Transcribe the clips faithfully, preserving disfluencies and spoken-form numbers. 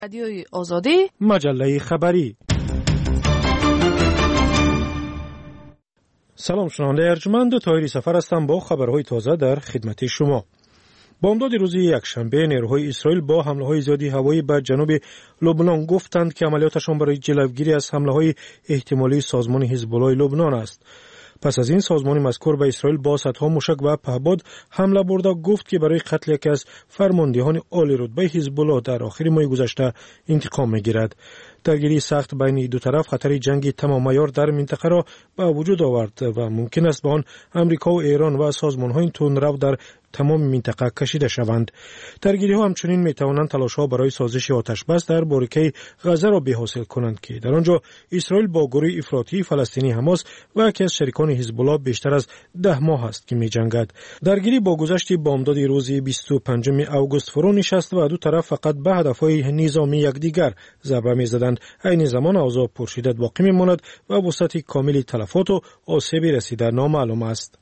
رادیوی آزادی، مجله خبری. سلام شنونده ارجمند، طاهری سفر هستم با خبرهای تازه در خدمت شما. بامداد روز یکشنبه نیروهای اسرائیل با حمله‌های زیادی هوایی به جنوب لبنان گفتند که عملیاتشان برای جلوگیری از حمله‌های احتمالی سازمان حزب الله لبنان است. پس از این سازمان مذکور به اسرائیل با صدها موشک و پهپاد حمله برده گفت که برای قتل یکی از فرماندهان عالی رتبه حزب الله در آخر ماه گذشته انتقام می‌گیرد. درگیری سخت بین دو طرف خطر جنگی تمام عیار در منطقه را به وجود آورد و ممکن است به آن امریکا و ایران و سازمان‌های تندرو در تمام منطقه کشیده شوند. درگیری‌ها همچنین می‌توانند تلاش‌ها برای سازش آتش بس در باریکه غزه را بحاصل کنند که در آنجا اسرائیل با گروه افراطی فلسطینی حماس و یکی از شریکان حزب الله بیشتر از ده ماه است که می‌جنگد. درگیری با گذشت بامداد روز بیست و پنجم آگوست فرو نشست و دو طرف فقط به هدف‌های نظامی یکدیگر ضربه می‌زدند. این زمان اوضاع پرشدت باقی می‌ماند و وسعت کامل تلفات و آسیبی رسیده نامعلوم است.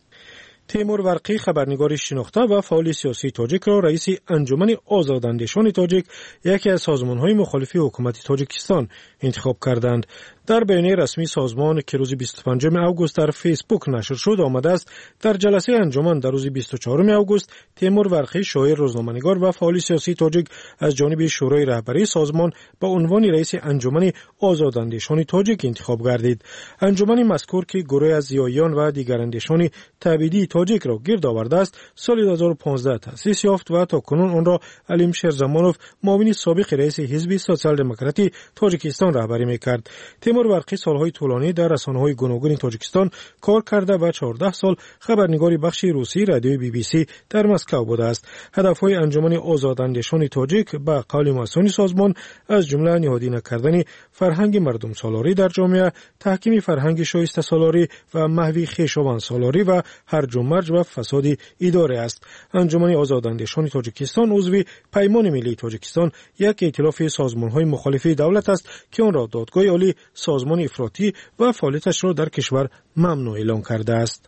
تیمور ورقی خبرنگار شناخته و فعال سیاسی تاجیک را رئیس انجمن آزاداندیشان تاجیک، یکی از سازمان‌های مخالف حکومت تاجیکستان، انتخاب کردند. در بیانیه رسمی سازمان که روز بیست و پنجم آگوست در فیسبوک نشر شد آمده است در جلسه انجمن در روز بیست و چهارم آگوست تیمور ورقی، شاعر، روزنامه‌نگار و فعال سیاسی تاجیک، از جانب شورای رهبری سازمان به عنوان رئیس انجمن آزاداندیشان تاجیک انتخاب گردید. انجمن مذکور که گروه از زیاییان و دیگر اندیشان تبعیدی تاجیک را گرد آورده است، سال دو هزار و پانزده تأسیس یافت و تاکنون آن را علیم شیرزمانوف، معاون سابق رئیس حزب سوسیال دموکراتی تاجیکستان رهبری می‌کرد. تیمور ورقی سالهای طولانی در رسانه‌های گوناگون تاجیکستان کار کرده و چهارده سال خبرنگار بخش روسی رادیوی بی بی سی در مسکو بوده است. هدف‌های انجمن آزاداندیشان تاجیک به قول مسئولان سازمان از جمله نهادینه کردن فرهنگ مردم سالاری در جامعه، تحکیم فرهنگ شایسته سالاری و محو خویشاوند سالاری و هرج و مرج و فساد اداره است. انجمن آزاداندیشان تاجیکستان عضو پیمان ملی تاجیکستان، یک ائتلاف سازمان‌های مخالف دولت است که آن را دادگاه عالی سازمان افراطی و فعالیتش را در کشور ممنوع اعلام کرده است.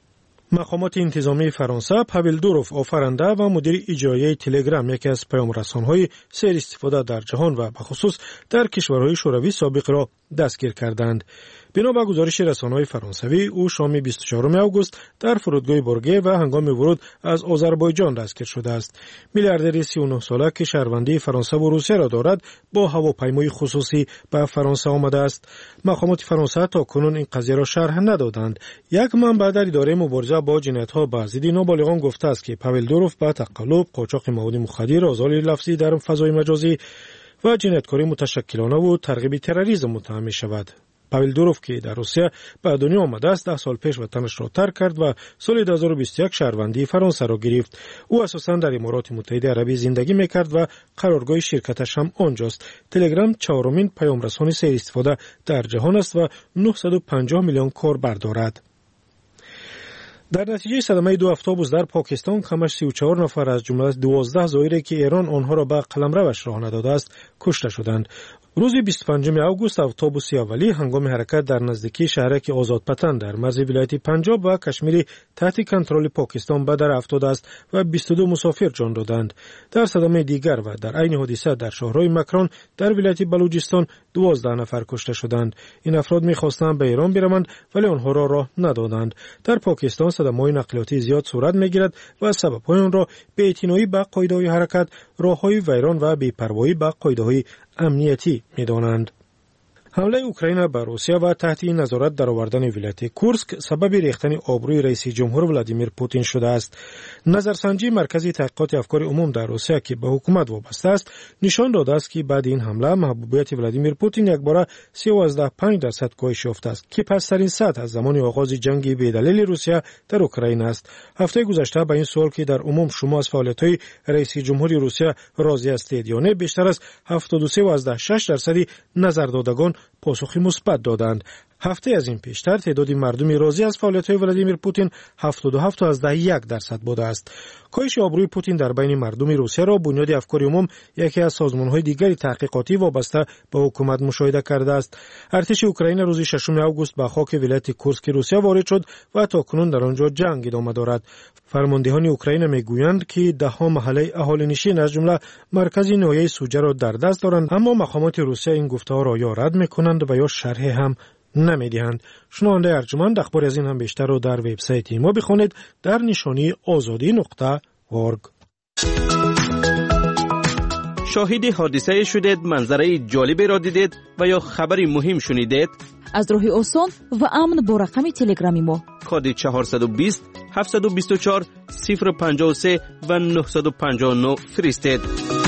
مقامات انتظامی فرانسه پاول دوروف، آفرینده و مدیر اجرایی تلگرام، یکی از پیام‌رسان‌های سر استفاده در جهان و به خصوص در کشورهای شوروی سابق را دستگیر کردند. بنا به گزارش رسانه‌های فرانسوی، او شام بیست و چهارم آگوست در فرودگاه بورگه و هنگام ورود از آذربایجان دستگیر شده است. میلیاردر سی و نه ساله که شهروندی فرانسه و روسیه را دارد، با هواپیمای خصوصی به فرانسه آمده است. مقامات فرانسه تا کنون این قضیه را شرح ندادند. یک منبع در اداره مبارزه با جنایت‌ها به ضد نابالغان گفته است که پاول دوروف به تقلب، قاچاق مواد مخدر، آزار لفظی در فضای مجازی و جنایتکاری متشکلانه و ترغیب تروریسم متهم می‌شود. پاول دوروف که در روسیه به دنیا آمده است، ده سال پیش وطنش را ترک کرد و سال دو هزار و بیست و یک شهروندی فرانسه را گرفت. او اساساً در امارات متحده عربی زندگی میکرد و قرارگاه شرکتش هم آنجاست. تلگرام چهارمین پیام‌رسان سر استفاده در جهان است و نهصد و پنجاه میلیون کاربر دارد. در نتیجه صدمه دو اتوبوس در پاکستان کمش سی و چهار نفر از جمله دوازده زائری که ایران آنها را به قلمروش راه نداده است کشته شدند. روز بیست و پنجم آگوست اتوبوس اولی هنگام حرکت در نزدیکی شهرک آزادپتن در مرز ولایت پنجاب و کشمیر تحت کنترل پاکستان به در افتاده است و بیست و دو مسافر جان دادند. در صدمه دیگر و در عین حادثه در شهرهای مکران در ولایت بلوچستان دوازده نفر کشته شدند. این افراد می‌خواستند به ایران بروند ولی آنها را راه ندادند. در پاکستان صدمه‌های نقلیاتی زیاد صورت می‌گیرد و سبب‌های آن را بی‌اعتنایی به قاعده‌های حرکت، راه‌های ویران و بی‌پروایی به قاعده‌های امنیتی می‌دانند. حمله اوکراین به روسیه و تحت نظارت درآوردن ولایت کورسک سبب ریختن آبروی رئیس جمهور ولادیمیر پوتین شده است. نظرسنجی مرکز تحقیقات افکار عموم در روسیه که به حکومت وابسته است نشان داده است که بعد این حمله محبوبیت ولادیمیر پوتین یکباره سیزده و پنج درصد کاهش یافته است که پست‌ترین سطح از زمان آغاز جنگ بی‌دلیل روسیه در اوکراین است. هفته گذشته به این سوال که در عموم شما از فعالیت‌های رئیس جمهور روسیه راضی هستید یا نه، بیشتر از هفتاد و سه و شش درصد نظردادگان پاسخی مثبت دادند. هفته از این پیشتر تعداد مردمی راضی از فعالیت‌های ولادیمیر پوتین هفتاد و هفت و یک درصد بوده است. کاهش آبروی پوتین در بین مردم روسیه را بنیاد افکار عموم یکی از سازمان‌های دیگری تحقیقاتی وابسته به حکومت مشاهده کرده است. ارتش اوکراین روز ششم آگوست به خاک ولایت کورسک روسیه وارد شد و تاکنون در آنجا جنگ ادامه دارد. فرماندهان اوکراین میگویند که ده ها محله اهالینشین از جمله مرکز ناحیه سوجه را در دست دارند، اما مقامات روسیه این گفته‌ها را یا رد می‌کنند و یا شرح هم نمی‌دهند. شنونده ارجمند اخبار از این هم بیشتر رو در وبسایت ما بخونید در نشانی آزادی نقطه اورگ. شاهد حادثه شدید، منظره جالبی را دیدید و یا خبری مهم شنیدید؟ از راه آسان و امن با رقم تلگرامی ما کد چهارصد و بیست هفتصد و بیست و چهار صفر پنجاه و سه و نهصد و پنجاه و نه فرستید.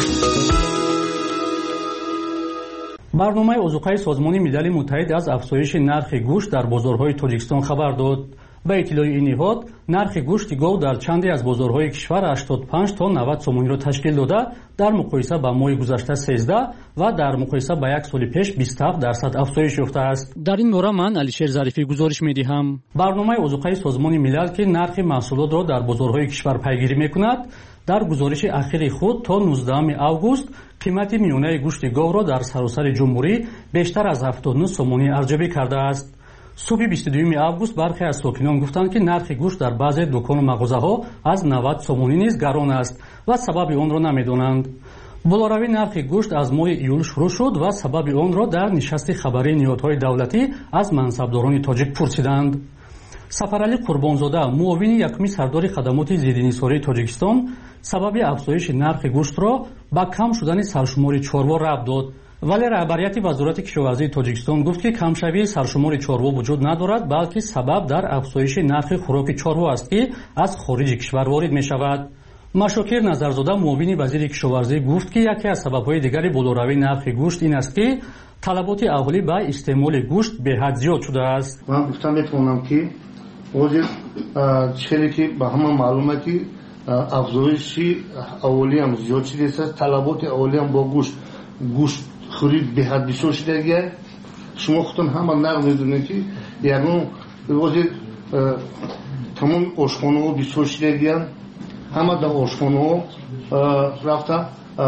برنامه اوزوقای سازمان ملل متحد از افزایش نرخ گوشت در بازارهای تاجیکستان خبر داد. به اطلاع این نهاد، نرخ گوشت گاو در چندی از بازارهای کشور هشتاد و پنج تا نود سومانی را تشکیل داده، در مقایسه با ماه گذشته سیزده و در مقایسه با یک سال پیش بیست و هفت درصد افزایش یافته است. در این باره من علیشیر ظریفی گزارش می‌دهم. برنامه اوزوقای سازمان ملل که نرخ محصولات را در بازارهای کشور پیگیری می‌کند، در گزارش اخیر خود تا نوزدهم آگوست قیمت میانه گوشت گاو را در سراسر جمهوری بیشتر از هفتاد و نه سومانی ارزیابی کرده است. صبح بیست و دوم آگوست برخی از ساکنان گفتند که نرخ گوشت در بعضی دکان و مغازه‌ها از نود سومانی نیز گران است و سبب آن را نمی‌دانند. بالاروی نرخ گوشت از ماه ایول شروع شد و سبب آن را در نشست خبری نهادهای دولتی از منصبداران تاجیک پرسیدند. سفرعلی قربانزاده، معاون یکمی سردار خدمات ضدانحصاری تاجیکستان، سبب افزایش نرخ گوشت را به کم شدن سرشمار چاروا ربط داد، ولی رهبریت وزارت کشاورزی تاجیکستان گفت که کمشوی سرشمار چاروا وجود ندارد، بلکه سبب در افزایش نرخ خوراک چاروا است که از خارج کشور وارد می شود. مشاکر نظرزاده، معاون وزیر کشاورزی گفت که یکی از سبب‌های دیگری بالاروی نرخ گوشت این است که طلبات اهالی به استعمال گوشت به حد زیاد شده است. من گفتم میتونم که وجود چیزی که به همه معلومه که افزایش اولی هم زیاد شده است، طلبات اولی هم با گوشت گوشت خرید به حد بسیار شده. شما خودتون همه نقل میدونید که یعنی وجود تمام آشخانه ها بسیار شده، همه در آشخانه ها رفته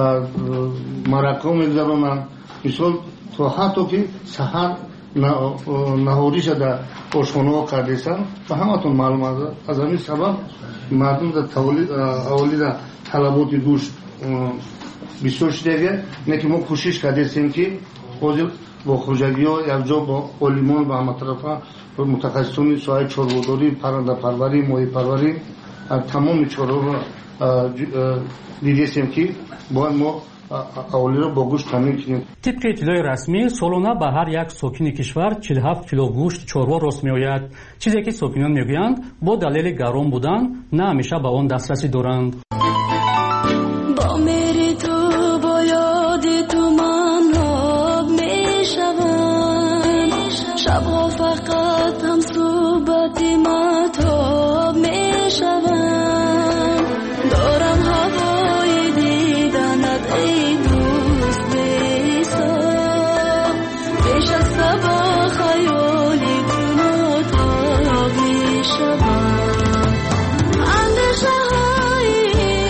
مرکه میگذارونن، مثال تا حتی که سحر نهاری شده آشخانه ها کردیستن و همه تون معلوم است. از همین سبب مردم در تولید طلبات گوشت بسیار شده. نه که ما کوشش کردیم که حاضر با خوجگی ها یک جا با علیمان و همه طرفا متخصصان ساحه چاروداری، پرنده پروری، ماهی پروری تمام چارو را دیدیم که باید ما اولی را با گوشت تامین کنیم. طبق اطلاع رسمی سالانه به هر یک ساکن کشور چهل و هفت کیلو گوشت چاروا راست میآید، چیزی که ساکنان میگویند با دلیل گران بودن نه همیشه به آن دسترسی دارند. با میری تو با یاد تو من آب میشوم، شبها فقط هم صحبت مطاب میشوم، دارم هوای دیدنت ای دوست بی‌حساب، پیش از صبح خیالی تو مطاب میشوم، اندیشه های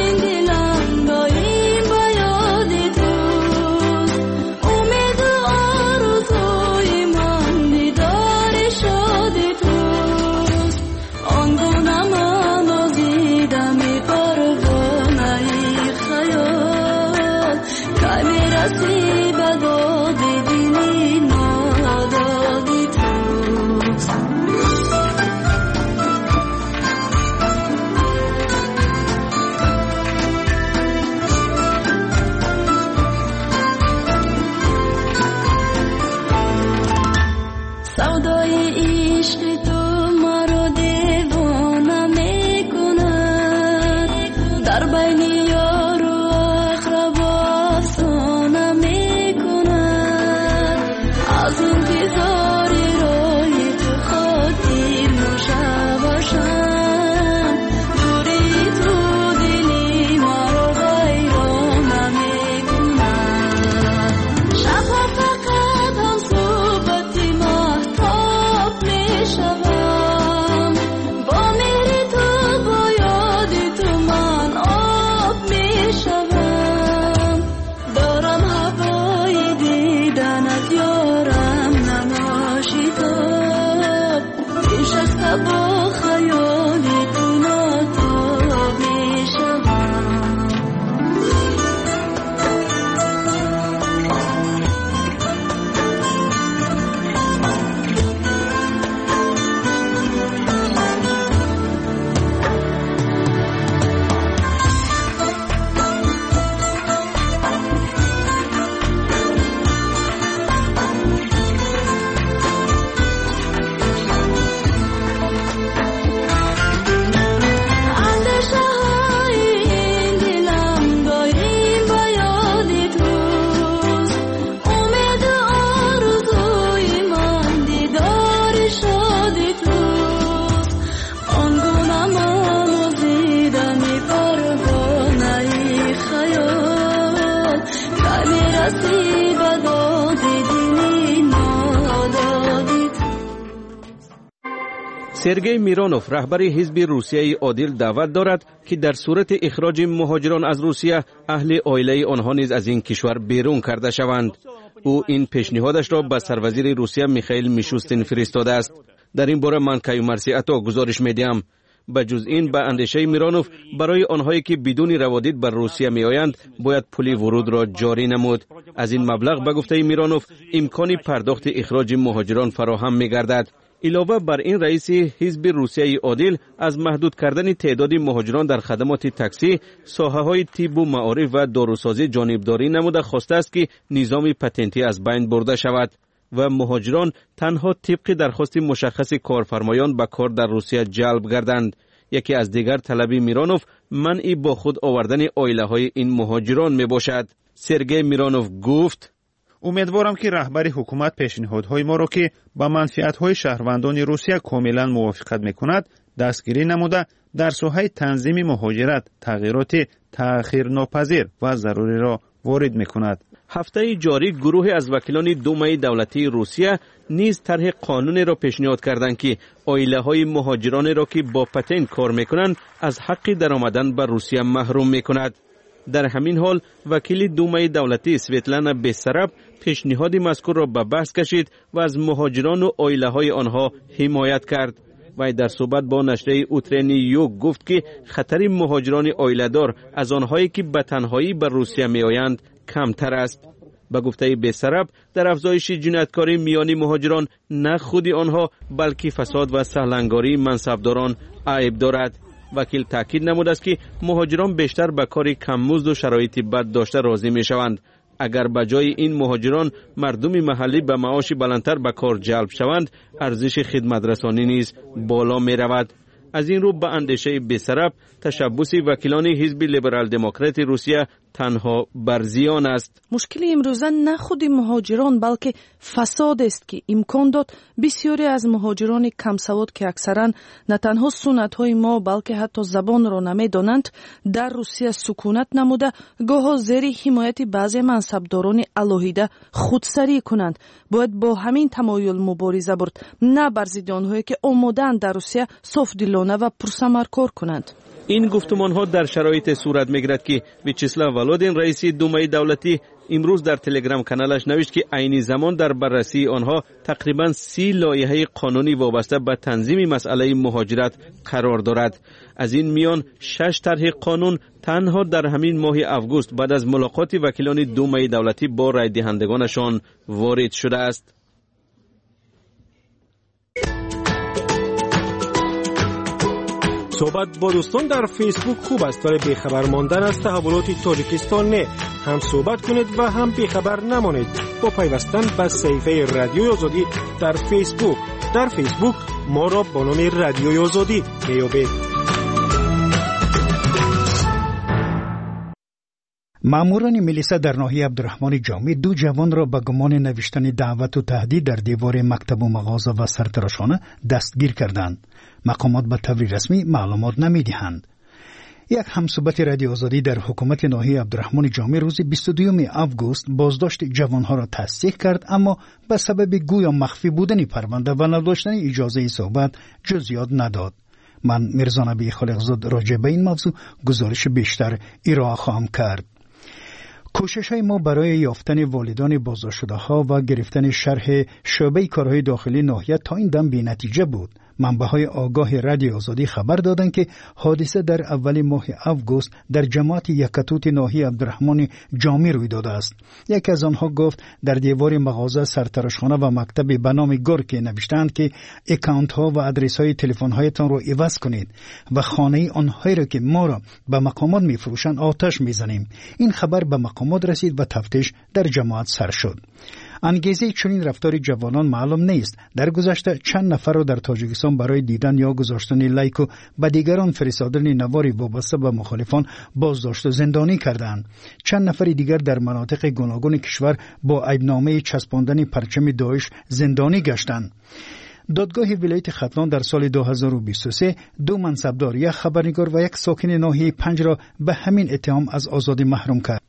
سرگئی میرانوف رهبر حزب روسیه عادل دعوت دارد که در صورت اخراج مهاجران از روسیه اهل عائله آنها نیز از این کشور بیرون کرده شوند. او این پیشنهادش را به سروزیر روسیه میخائیل میشوستین فرستاده است. در این باره من کیومرثی عطا گزارش میدهم. بجز این به اندیشه میرانوف برای آنهایی که بدون روادید بر روسیه می آیند باید پول ورود را جاری نمود. از این مبلغ به گفته میرانوف امکان پرداخت اخراج مهاجران فراهم می گردد. علاوه بر این رئیس حزب روسیه عادل از محدود کردن تعداد مهاجران در خدمات تاکسی، ساحه‌های طب و معارف و داروسازی جانبداری نموده خواسته است که نظام پتنتی از بین برده شود و مهاجران تنها طبق درخواست مشخص کارفرمایان به کار در روسیه جلب گردند. یکی از دیگر طلب میرانوف منع با خود آوردن عائله‌های این مهاجران می باشد. سرگئی میرانوف گفت: امیدوارم که رهبر حکومت پیشنهادهای ما را که با منفعت‌های شهروندان روسیه کاملا موافقت می‌کند دستگیری نموده در ساحه تنظیم مهاجرت تغییرات تأخیرناپذیر و ضروری را وارد می‌کند. هفته جاری گروه از وکیلان دومه دولتی روسیه نیز طرح قانونی را پیشنهاد کردند که عائله‌های مهاجران را که با پتن کار می‌کنند از حق درآمدن به روسیه محروم می‌کند. در همین حال وکیل دومه دولتی سویتلانا بیسراب پیشنهاد مذکور را به بحث کشید و از مهاجران و عائله‌های آنها حمایت کرد. و در صحبت با نشریه اوترنی یوگ گفت که خطر مهاجران عائله‌دار از آنهایی که به تنهایی به روسیه می‌آیند کمتر است. به گفته بیسراب در افزایش جنایتکاری میان مهاجران نه خود آنها بلکه فساد و سهلنگاری منصبداران عیب دارد. وکیل تاکید نموده است که مهاجران بیشتر به کار کم‌مزد و شرایط بد داشته راضی می‌شوند. اگر به جای این مهاجران مردم محلی به معاش بلندتر به کار جلب شوند، ارزش خدمت رسانی نیز بالا می‌رود. از این رو به اندیشه بیسراب تشبث وکیلان حزب لیبرال دموکرات روسیه تنها بر زیان است. مشکل امروزه نه خود مهاجران بلکه فساد است که امکان داد بسیاری از مهاجران کم سواد که اکثرا نه تنها سنت های ما بلکه حتی زبان را نمیدانند در روسیه سکونت نموده گاه زیر حمایت بعضی منصبداران الهیده خودسری کنند. باید با همین تمایل مبارزه برد، نه بر ضد آنهایی که آماده‌اند در روسیه صافدلانه و پرثمر کار کنند. این گفتمان ها در شرایط صورت میگیرد که ویچسلاو ولودین رئیس دومه دولتی امروز در تلگرام کانالش نوشت که عین زمان در بررسی آنها تقریبا سی لایحه قانونی وابسته به تنظیم مسئله مهاجرت قرار دارد. از این میان شش طرح قانون تنها در همین ماه اوگوست بعد از ملاقات وکیلان دومه دولتی با رای دهندگانشان وارد شده است. صحبت با دوستان در فیسبوک خوب است، ولی بیخبر ماندن از تحولات تاجیکستان نه. هم صحبت کنید و هم بیخبر نمانید با پیوستن به صفحه رادیوی آزادی در فیسبوک. در فیسبوک ما را با نام رادیوی آزادی میابید. ماموران ملیسا در ناحیه عبدالرحمن جامی دو جوان را به گمان نوشتن دعوت و تهدید در دیوار مکتب و مغازه و سرتراشخانه دستگیر کردند. مقامات به طور رسمی معلومات نمیدهند. یک همصحبت رادیو آزادی در حکومت ناحیه عبدالرحمن جامی روز بیست و دوم اوگوست بازداشت جوانها را تصدیق کرد، اما به سبب گویا مخفی بودن پرونده و نداشتن اجازه صحبت جزئیات نداد. من میرزا نبی خالقزاد راجع به این موضوع گزارش بیشتر ارائه خواهم کرد. کوشش های ما برای یافتن والدان بازداشت شده ها و گرفتن شرح شعبه کارهای داخلی ناحیه تا این دم بی نتیجه بود. منبع‌های آگاه رادیو آزادی خبر دادند که حادثه در اول ماه اوگوست در جماعت یکتوت ناحیه عبدالرحمن جامی روی داده است. یکی از آنها گفت در دیوار مغازه، سرتراشخانه و مکتب به نام گورکی نوشتند که اکانت ها و ادرس های تلفن هایتان را عوض کنید و خانه آنهایی را که ما را به مقامات میفروشند آتش میزنیم. این خبر به مقامات رسید و تفتیش در جماعت سر شد. انگیزه چنین رفتار جوانان معلوم نیست. در گذشته چند نفر را در تاجیکستان برای دیدن یا گذاشتن لایک و به دیگران فرستادن نواری وابسته به مخالفان بازداشت و زندانی کردند. چند نفر دیگر در مناطق گوناگون کشور با عیبنامه چسباندن پرچم داعش زندانی گشتند. دادگاه ولایت ختلان در سال دو هزار و بیست و سه دو منصبدار، یک خبرنگار و یک ساکن ناحیه پنج را به همین اتهام از آزادی محروم کرد.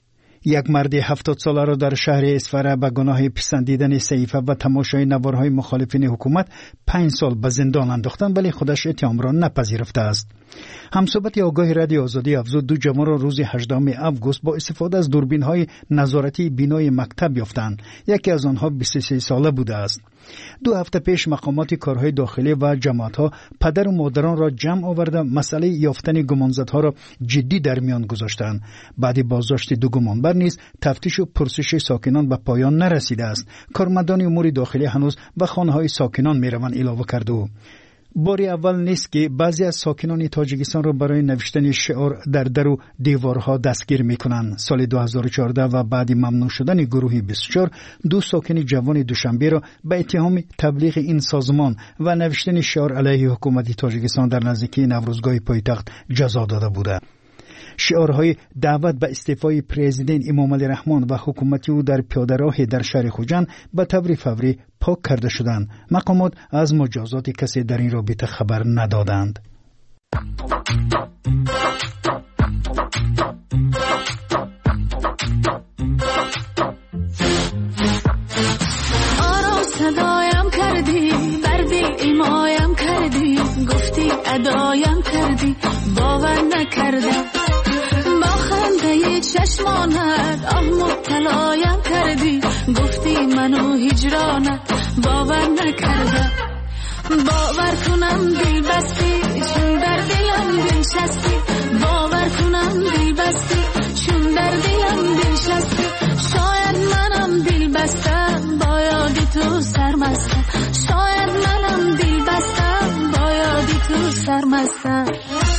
یک مرد هفتاد ساله را در شهر اسفره به گناه پسندیدن صحیفه و تماشای نوارهای مخالفین حکومت پنج سال به زندان انداختند، ولی خودش اتهام را نپذیرفته است. همصحبت آگاه رادیو آزادی افزود دو جوان را روز هجدهم آگوست با استفاده از دوربین‌های نظارتی بینای مکتب یافتند. یکی از آنها بیست و سه ساله بوده است. دو هفته پیش مقامات کارهای داخلی و جماعت‌ها پدر و مادران را جمع آورده مسئله یافتن گمانزدها را جدی در میان گذاشتند. بعد بازداشت دو گمانبر نیز تفتیش و پرسش ساکنان به پایان نرسیده است. کارمندان امور داخلی هنوز به خانه‌های ساکنان می‌روند اضافه کرده. بار اول نیست که بعضی از ساکنان تاجیکستان را برای نوشتن شعار در در و دیوارها دستگیر میکنند. سال دو هزار و چهارده و بعد ممنوع شدن گروه بیست و چهار دو ساکن جوان دوشنبه را به اتهام تبلیغ این سازمان و نوشتن شعار علیه حکومت تاجیکستان در نزدیکی نوروزگاه پایتخت جزا داده بوده. شعارهای دعوت به استعفای پرزیدنت امام علی رحمان و حکومت او در پیاده‌راه در شهر خوجند به طور فوری پاک کرده شدند. مقامات از مجازات کسی در این رابطه خبر ندادند. آرام صدایم کردی، بردی ایمایم کردی، گفتی ادایم کردی، باور نکردم. چشمانت آه مبتلایم کردی، گفتی منو هجرانت، باور نکردم. باور کنم دل بستی چون در دلم بنشستی، باور کنم دل بستی چون در دلم بنشستی. شاید منم دل بستم با یادی تو سرمستم، شاید منم دل بستم با یادی تو سرمستم.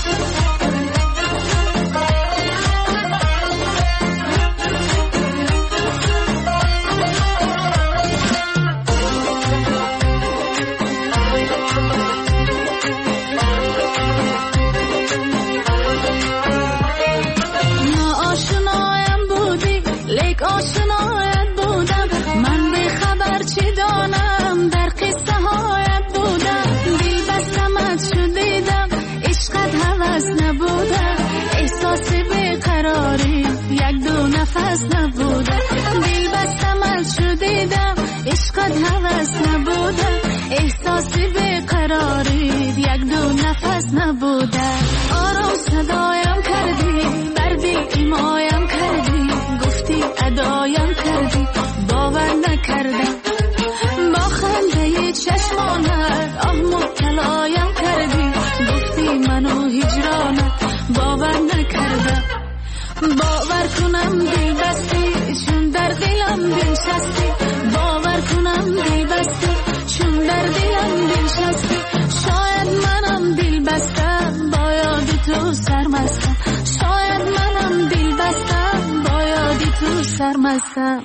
نفس نبوده دل بستم از شدیدم، عشقت هوس نبوده، احساسی بیقراری یک دو نفس نبوده. آرام صدایم کردی، بردی ایمایم کردی، گفتی ادایم کردی، باور نکردم. با خنده چشمانت آه مبتلایم کردی، گفتی منو هجرانت، باور نکردم. باور کنم دل بستی چون در دلم بنشستی، باور کنم دل بستی چون در دلم بنشستی. شاید منم دل بستم با یادی تو سرمستم، شاید منم دل بستم با یادی تو سرمستم.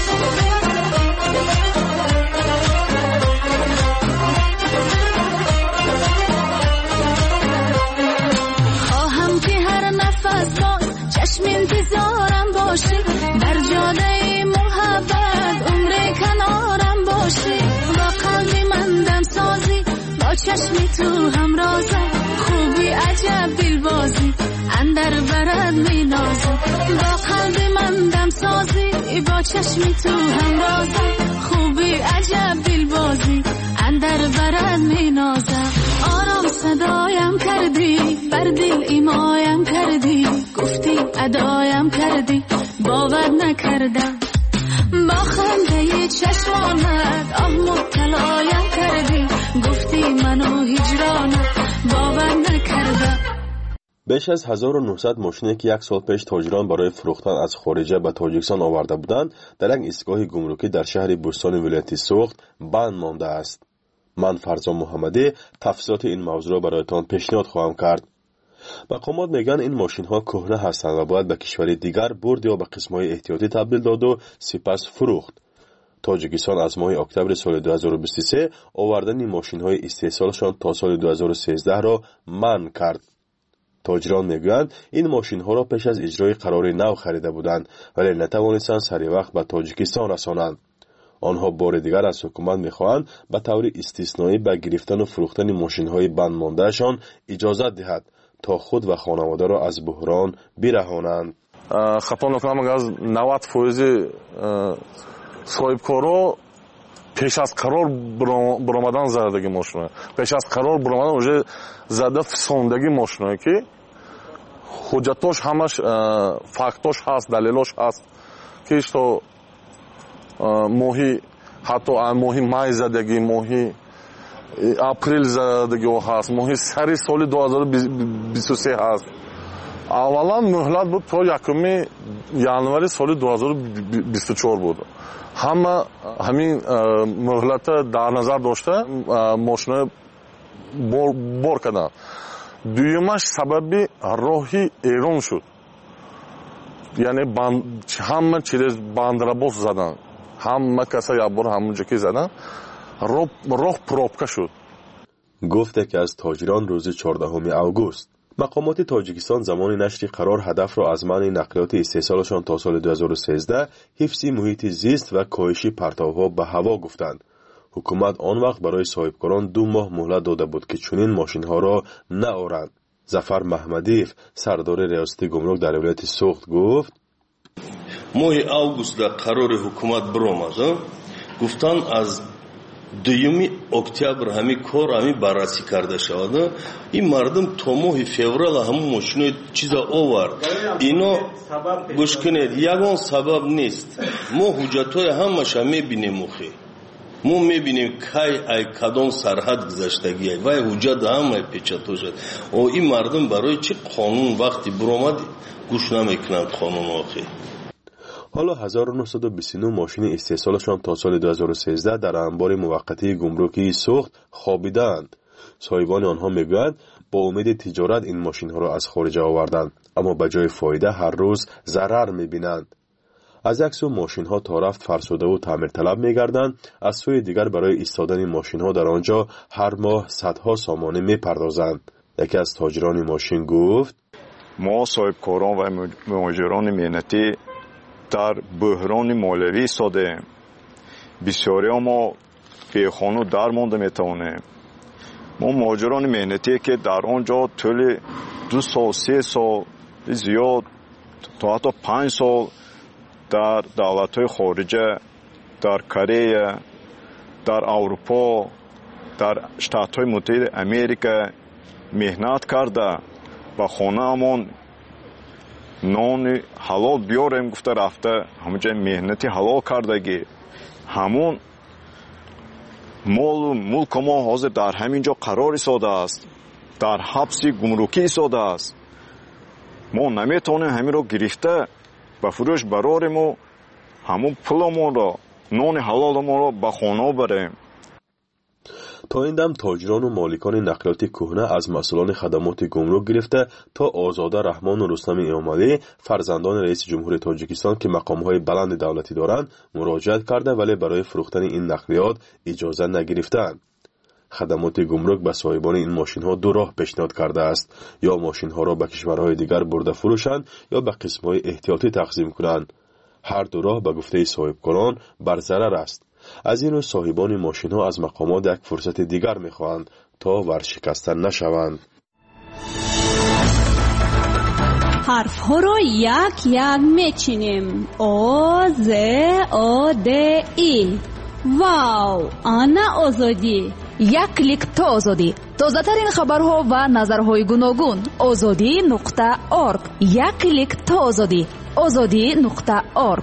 خواهم که هر نفس باز چشم انتظارم باشی، در جاده محبت عمر کنارم باشی. با قلبی من دم سازی، با چشمی تو همرازم، خوبی عجب دلبازی اندر برد می نازم. با قلبی من دم سازی، با چشمی تو همرازم، خوبی عجب دلبازی اندر برد می نازم. آرام صدایم کردی، بر دل ایمایم کردی، گفتی ادایم کردی، باور نکردم. با خنده چشمانت آه مبتلایم کردی، گفتی منو هجرانت، باور نکردم. بیش از هزار و نهصد ماشینی که یک سال پیش تاجران برای فروختن از خارجه به تاجیکستان آورده بودند در یک ایستگاه گمرکی در شهر بوستان ولایت سوخت بند مانده است. من فرزان محمدی تفصیلات این موضوع را برایتان پیشنهاد خواهم کرد. مقامات میگن این ماشین ها کهنه هستند و باید به کشور دیگر برد یا به قسم‌های احتیاطی تبدیل داد و سپس فروخت. تاجیکستان از ماه اکتبر سال دو هزار و بیست و سه آوردن این ماشین های استحصالشان تا سال دو هزار و سیزده را منع کرد. تاجران میگویند این ماشین ها را پیش از اجرای قرار نو خریده بودند ولی نتوانستند سریع وقت به تاجیکستان رسانند. آنها بار دیگر از حکومت میخواهند به طور استثنایی به گرفتن و فروختن ماشین های بند ماندهشان اجازت دهد تا خود و خانواده را از بحران برهانند. خطا نکنم از نود فیصد صاحبکارا پیش از قرار برآمدن زدگی ماشین پیش از قرار برآمدن уже زده فسوندگی ماشینه که حجتاش همش فاکتاش هست دلیلاش هست که تو ماهی حتی ماهی مای زدگی ماهی اپریل زدگی هست ماهی سری سال دو هزار و بیست و سه هست اولا مهلت بود تا یکم январи سال دو هزار و بیست و چهار بود همه همین مهلت در نظر داشته ماشین بار, بار کردن دویمش سبب راهی ایران شد یعنی بند همه چیز بندرباس زدن همه کسا یک بار همونجا که زدن راه, راه پروبکه شد. گفته که از تاجران روز چهاردهم اوگوست مقامات تاجیکستان زمان نشر قرار هدف را از منع نقلیات استحصالشان تا سال دو هزار و سیزده حفظ محیط زیست و کاهش پرتاب‌ها به هوا گفتند. حکومت آن وقت برای صاحبکاران دو ماه مهلت داده بود که چنین ماشین‌ها را نآورند. ظفر محمدیف سردار ریاست گمرک در ولایت سوخت گفت ماه اوگوست در قرار حکومت برآمد گفتند از دوم اکتبر همین کار همین بررسی کرده شود این مردم تا ماه فوریه همون ماشین چیزا آورد اینا گوش کنید یگان سبب نیست ما حجتای همش هم میبینیم مخی ما میبینیم کی ای کدام سرحد گذشتگی و حجت همه پیچیده شد او این مردم برای چه قانون وقتی برآمد گوش نمیکنند قانون آخه. حالا هزار و نهصد و بیست و نه ماشین استحصالشان تا سال دو هزار و سیزده در انبار موقتی گمرکی سوخت خوابیدند. صاحبان آنها میگویند با امید تجارت این ماشین ها را از خارج آوردند اما به جای فایده هر روز ضرر میبینند. از یک سو ماشین ها تا رفت فرسوده و تعمیر طلب میگردند از سوی دیگر برای ایستادن ماشین ها در آنجا هر ماه صدها سامانه میپردازند. یکی از تاجران ماشین گفت ما صاحبکاران و مهاجران مهنتی در بحران مالیوی ایستادیم. بسیاری ما بیخانه در مانده میتوانیم. ما مهاجران مهنتی که در آنجا طول دو سال سه سال زیاد تا حتی پنج سال در دولت‌های خارجه در کره در اروپا در شتات‌های متحده امریکا مهنت کرده و خانه‌مان نان حلال بیاریم گفته رفته همونجا مهنتی حلال کردگی همون مال و ملک ما حاضر در همینجا قرار ایستاده است در حبس گمرکی ایستاده است ما نمیتونیم همین رو گرفته به فروش براریم و همون پولمون را نان حلالمون را به خانه بریم. تا این دم تاجران و مالکان نقلیات کهنه از مسئولان خدمات گمرک گرفته تا آزاده رحمان و رستم امامی فرزندان رئیس جمهور تاجیکستان که مقامهای بلند دولتی دارند مراجعت کرده ولی برای فروختن این نقلیات اجازه نگرفتند. خدمات گمرک به صاحبان این ماشین ها دو راه پیشنهاد کرده است یا ماشین ها را به کشورهای دیگر برده فروشند یا به قسمهای احتیاطی تقسیم کنند. هر دو راه به گفته صاحبکاران بر ضرر است. از این رو صاحبان ماشین ها از مقامات یک فرصت دیگر می خواهند تا ورشکسته نشوند. حرف ها را یک یک می چینیم. او ز او د ای. واو، آنا آزادی. یک کلیک تا آزادی. تازه ترین خبرها و نظرهای گوناگون. آزادی نقطه ارگ. یک کلیک تا آزادی. آزادی نقطه ارگ.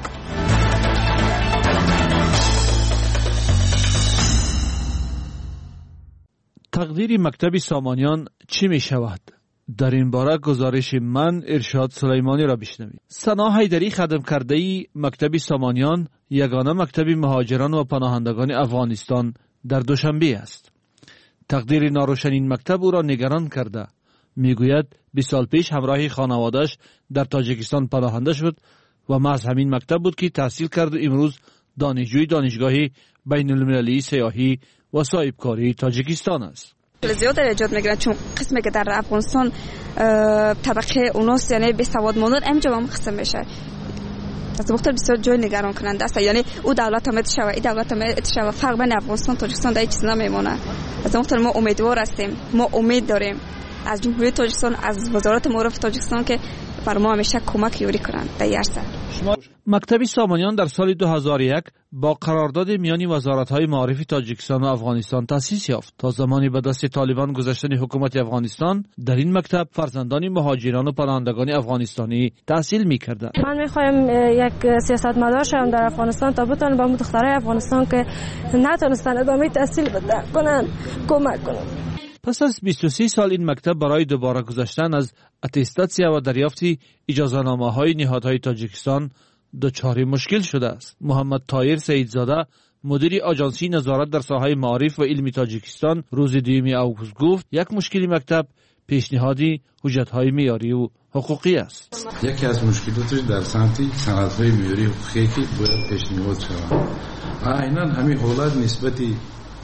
تقدیر مکتب سامانیان چی می شود؟ در این باره گزارش من ارشاد سلیمانی را بشنوید. سنا حیدری خدم کرده ای مکتب سامانیان یگانه مکتب مهاجران و پناهندگان افغانستان در دوشنبه است. تقدیر ناروشن این مکتب او را نگران کرده. میگوید بیست سال پیش همراه خانواده‌اش در تاجیکستان پناهنده شد و محض همین مکتب بود که تحصیل کرد و امروز دانشجوی دانشگاه بین المللی سیاحی و صاحبکاری تاجیکستان است. زیاد ایجاد میگیرن چون قسمی که در افغانستان طبقه اوناست یعنی بی سواد ماندن اینجا هم قسم میشه. از وقت بسیار جای نگران کننده است یعنی او دولت هم اتشاوه این دولت هم اتشاوه فرق بین افغانستان تاجیکستان در این چیز نمیمونه. از وقت ما امیدوار هستیم ما امید داریم از جمهوری تاجیکستان از وزارت معارف تاجیکستان که بر ما همیشه کمک یوری کنند در یرسه. مکتب سامانیان در سال دو هزار و یک با قرارداد میان وزارت‌های معارف تاجیکستان و افغانستان تأسیس یافت. تا زمانی به دست طالبان گذشتن حکومت افغانستان در این مکتب فرزندان مهاجران و پناهندگان افغانستانی تحصیل می‌کردند. من می‌خوایم یک سیاستمدار شوم در افغانستان تا بتونم به دخترای افغانستان که نتونستن ادامه تحصیل بدن کنن کمک کنم. پس از بیست و سه سال این مکتب برای دوباره گذشتن از اتستاسیا و دریافت اجازه‌نامه‌های نهادهای تاجیکستان دچار مشکل شده است. محمد طاهر سیدزاده مدیر آژانسی نظارت در ساحه معارف و علمی تاجیکستان روز دوم آگوست گفت یک مشکل مکتب پیشنهادی حجت‌های معیاری و حقوقی است. یکی از مشکلاتش در سمت سندهای معیاری حقوقی که باید پیشنهاد شود. عیناً همین حالت نسبتی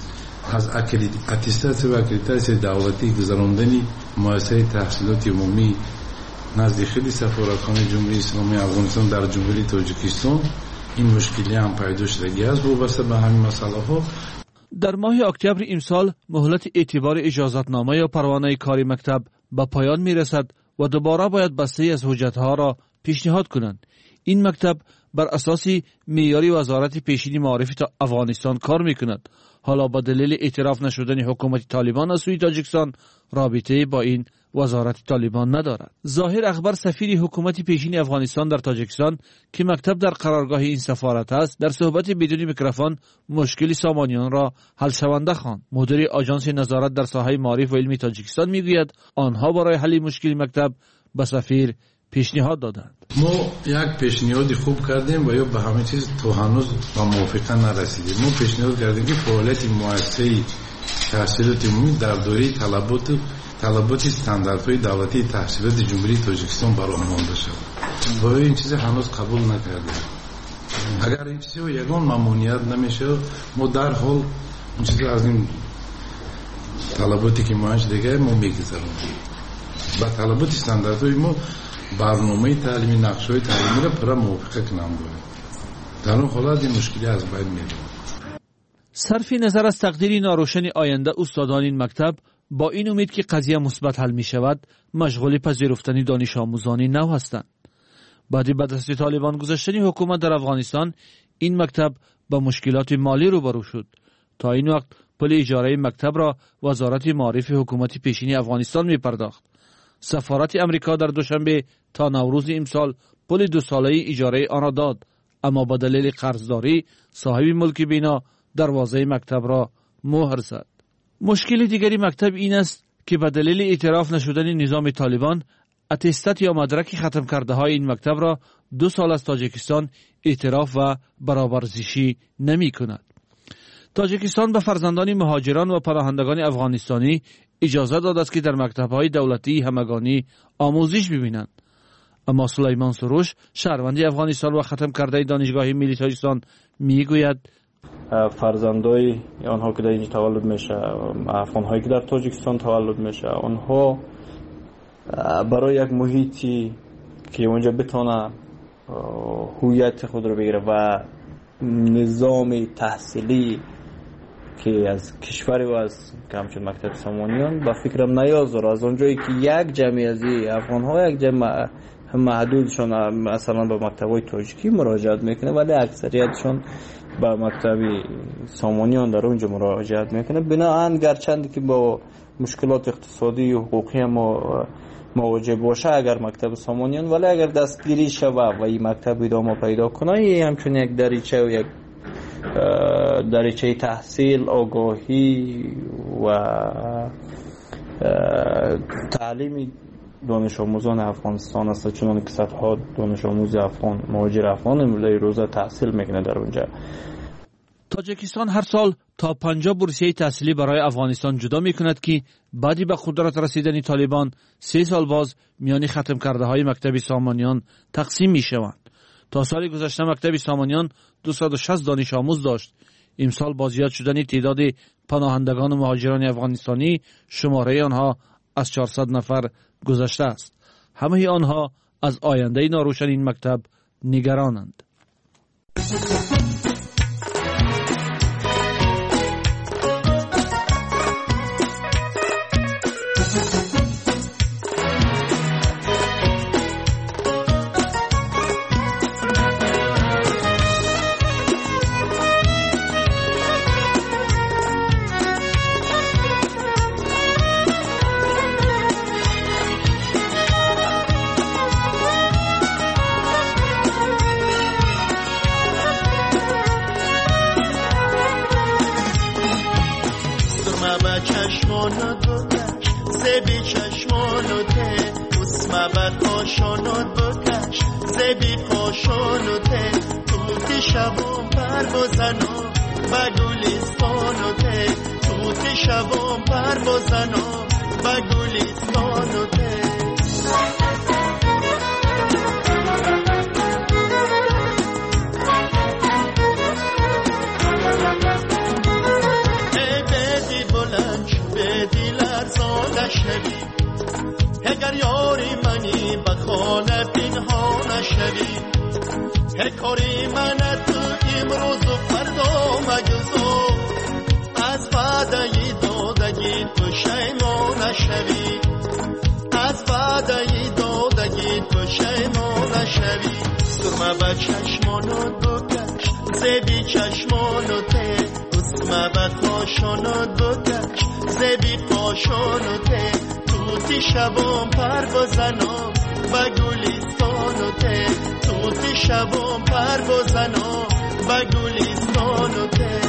از اتستاسیا و اکریدیتاسیون دولتی گذراندن مؤسسه تحصیلات عمومی نزد خیلی سفارتخانه جمهوری اسلامی افغانستان در جمهوری تاجیکستان این مشکلی هم پیدا شده است. وابسته به همین مسئله ها در ماه اکتبر امسال مهلت اعتبار اجازتنامه یا پروانه کاری مکتب به پایان می رسد و دوباره باید بسته از حجتها را پیشنهاد کنند. این مکتب بر اساس معیار وزارت پیشین معارف افغانستان کار می کند. حالا با دلیل اعتراف نشدن حکومت طالبان از سوی تاجیکستان رابطه با این وزارت طالبان ندارد. ظاهر اخبر سفیر حکومت پیشین افغانستان در تاجیکستان که مکتب در قرارگاه این سفارت است در صحبت بدون میکروفون مشکل سامانیان را حل شونده خواند. مدیر آژانس نظارت در ساحه معارف و علمی تاجیکستان میگوید آنها برای حل مشکل مکتب به سفیر پیشنهاد دادند. ما یک پیشنهاد خوب کردیم و یا به همه چیز تو هنوز با موافقت نرسیدیم. ما پیشنهاد کردیم که فعالیت مؤسسه تحصیلات عمومی در دوره طلبات طلبات استانداردهای دولتی تحصیلات جمهوری تاجیکستان برآورده مانده شد و این چیز هنوز قبول نکردیم. اگر این چیز یگان ممنوعیت نمیشه ما در حال این چیز از این طلباتی که ماش دیگه ما میگذاریم. با طلبات استانداردهای ما برنامه تعلیمی نقشه‌های تعلیمی را پر موافقه کنم باید. در اون حالت این مشکلی از بین میره. صرف نظر از تقدیر ناروشن آینده استادان این مکتب با این امید که قضیه مثبت حل می شود مشغول پذیرفتن دانش آموزان نو هستند. بعد به دست طالبان گذشتن حکومت در افغانستان این مکتب با مشکلات مالی روبرو شد. تا این وقت پول اجاره مکتب را وزارت معارف حکومت پیشین افغانستان می پرداخت. سفارت امریکا در دوشنبه تا نوروز امسال پول دو ساله اجاره آن را داد، اما با دلیل قرضداری صاحب ملک بنا دروازه مکتب را مهر زد. مشکل دیگری مکتب این است که به دلیل اعتراف نشدن نظام طالبان اتستات یا مدرک ختم کرده های این مکتب را دو سال از تاجیکستان اعتراف و برابرزیشی نمی کند. تاجیکستان به فرزندان مهاجران و پناهندگان افغانستانی اجازه داده است که در مکتب‌های دولتی همگانی آموزش ببینند. اما سلیمان سروش شهروند افغانستان و ختم کرده دانشگاه ملی تاجیکستان میگوید فرزندای آنها که در اینجا تولد میشه، افغان‌هایی که در تاجیکستان تولد میشه، آنها برای یک محیطی که اونجا بتونه هویت خود رو بگیره و نظام تحصیلی که از کشوری و از همچون مکتب سامانیان با فکرم نیازداره. از اونجایی که یک جمعی از افغان ها یک جمع محدودشون مثلا به مکتب های تاجیکی مراجعت میکنه ولی اکثریتشون به مکتب سامانیان در اونجا مراجعت میکنه. بناهن گرچند که با مشکلات اقتصادی و حقوقی ما مواجه باشه اگر مکتب سامانیان، ولی اگر دستگیری شوه و این مکتب ادامه پیدا کنه یه همچون یک دریچه و یک دریچه تحصیل، آگاهی و تعلیم دانش آموزان افغانستان است، چون که صدها دانش آموز افغان مهاجر افغان امروزه روزه تحصیل میکنه در اونجا. تاجیکستان هر سال تا پنجاه بورسیه تحصیلی برای افغانستان جدا می کند که بعدی به قدرت رسیدن طالبان سه سال باز میان ختم کرده های مکتب سامانیان تقسیم می شوند. تا سال گذشته مکتب سامانیان دویست و شصت دانش آموز داشت. امسال با زیاد شدن تعداد پناهندگان و مهاجران افغانستانی شماره آنها از چهارصد نفر گذشته است. همه آنها از آینده ناروشن این مکتب نگرانند. چشمانت بکش زبی چشمانته اسمبت پاشانت بکش زبی پاشانته توتی شبام پروازنا و گلستانته توتی شبام پروازنا و گلستانته نشوی اگر یاری منی به خانه پنهان نشوی هر کاری من تو امروز و فردا مگذار از وعده دادگی پشیمان نشوی از وعده دادگی پشیمان نشوی سرمه به چشمانت بکش زبی چشمانته اسمه به پاشانت بکش زبی پاشانته توتی شبام پروازنا و گلستانته توتی شبام پروازنا و گلستانته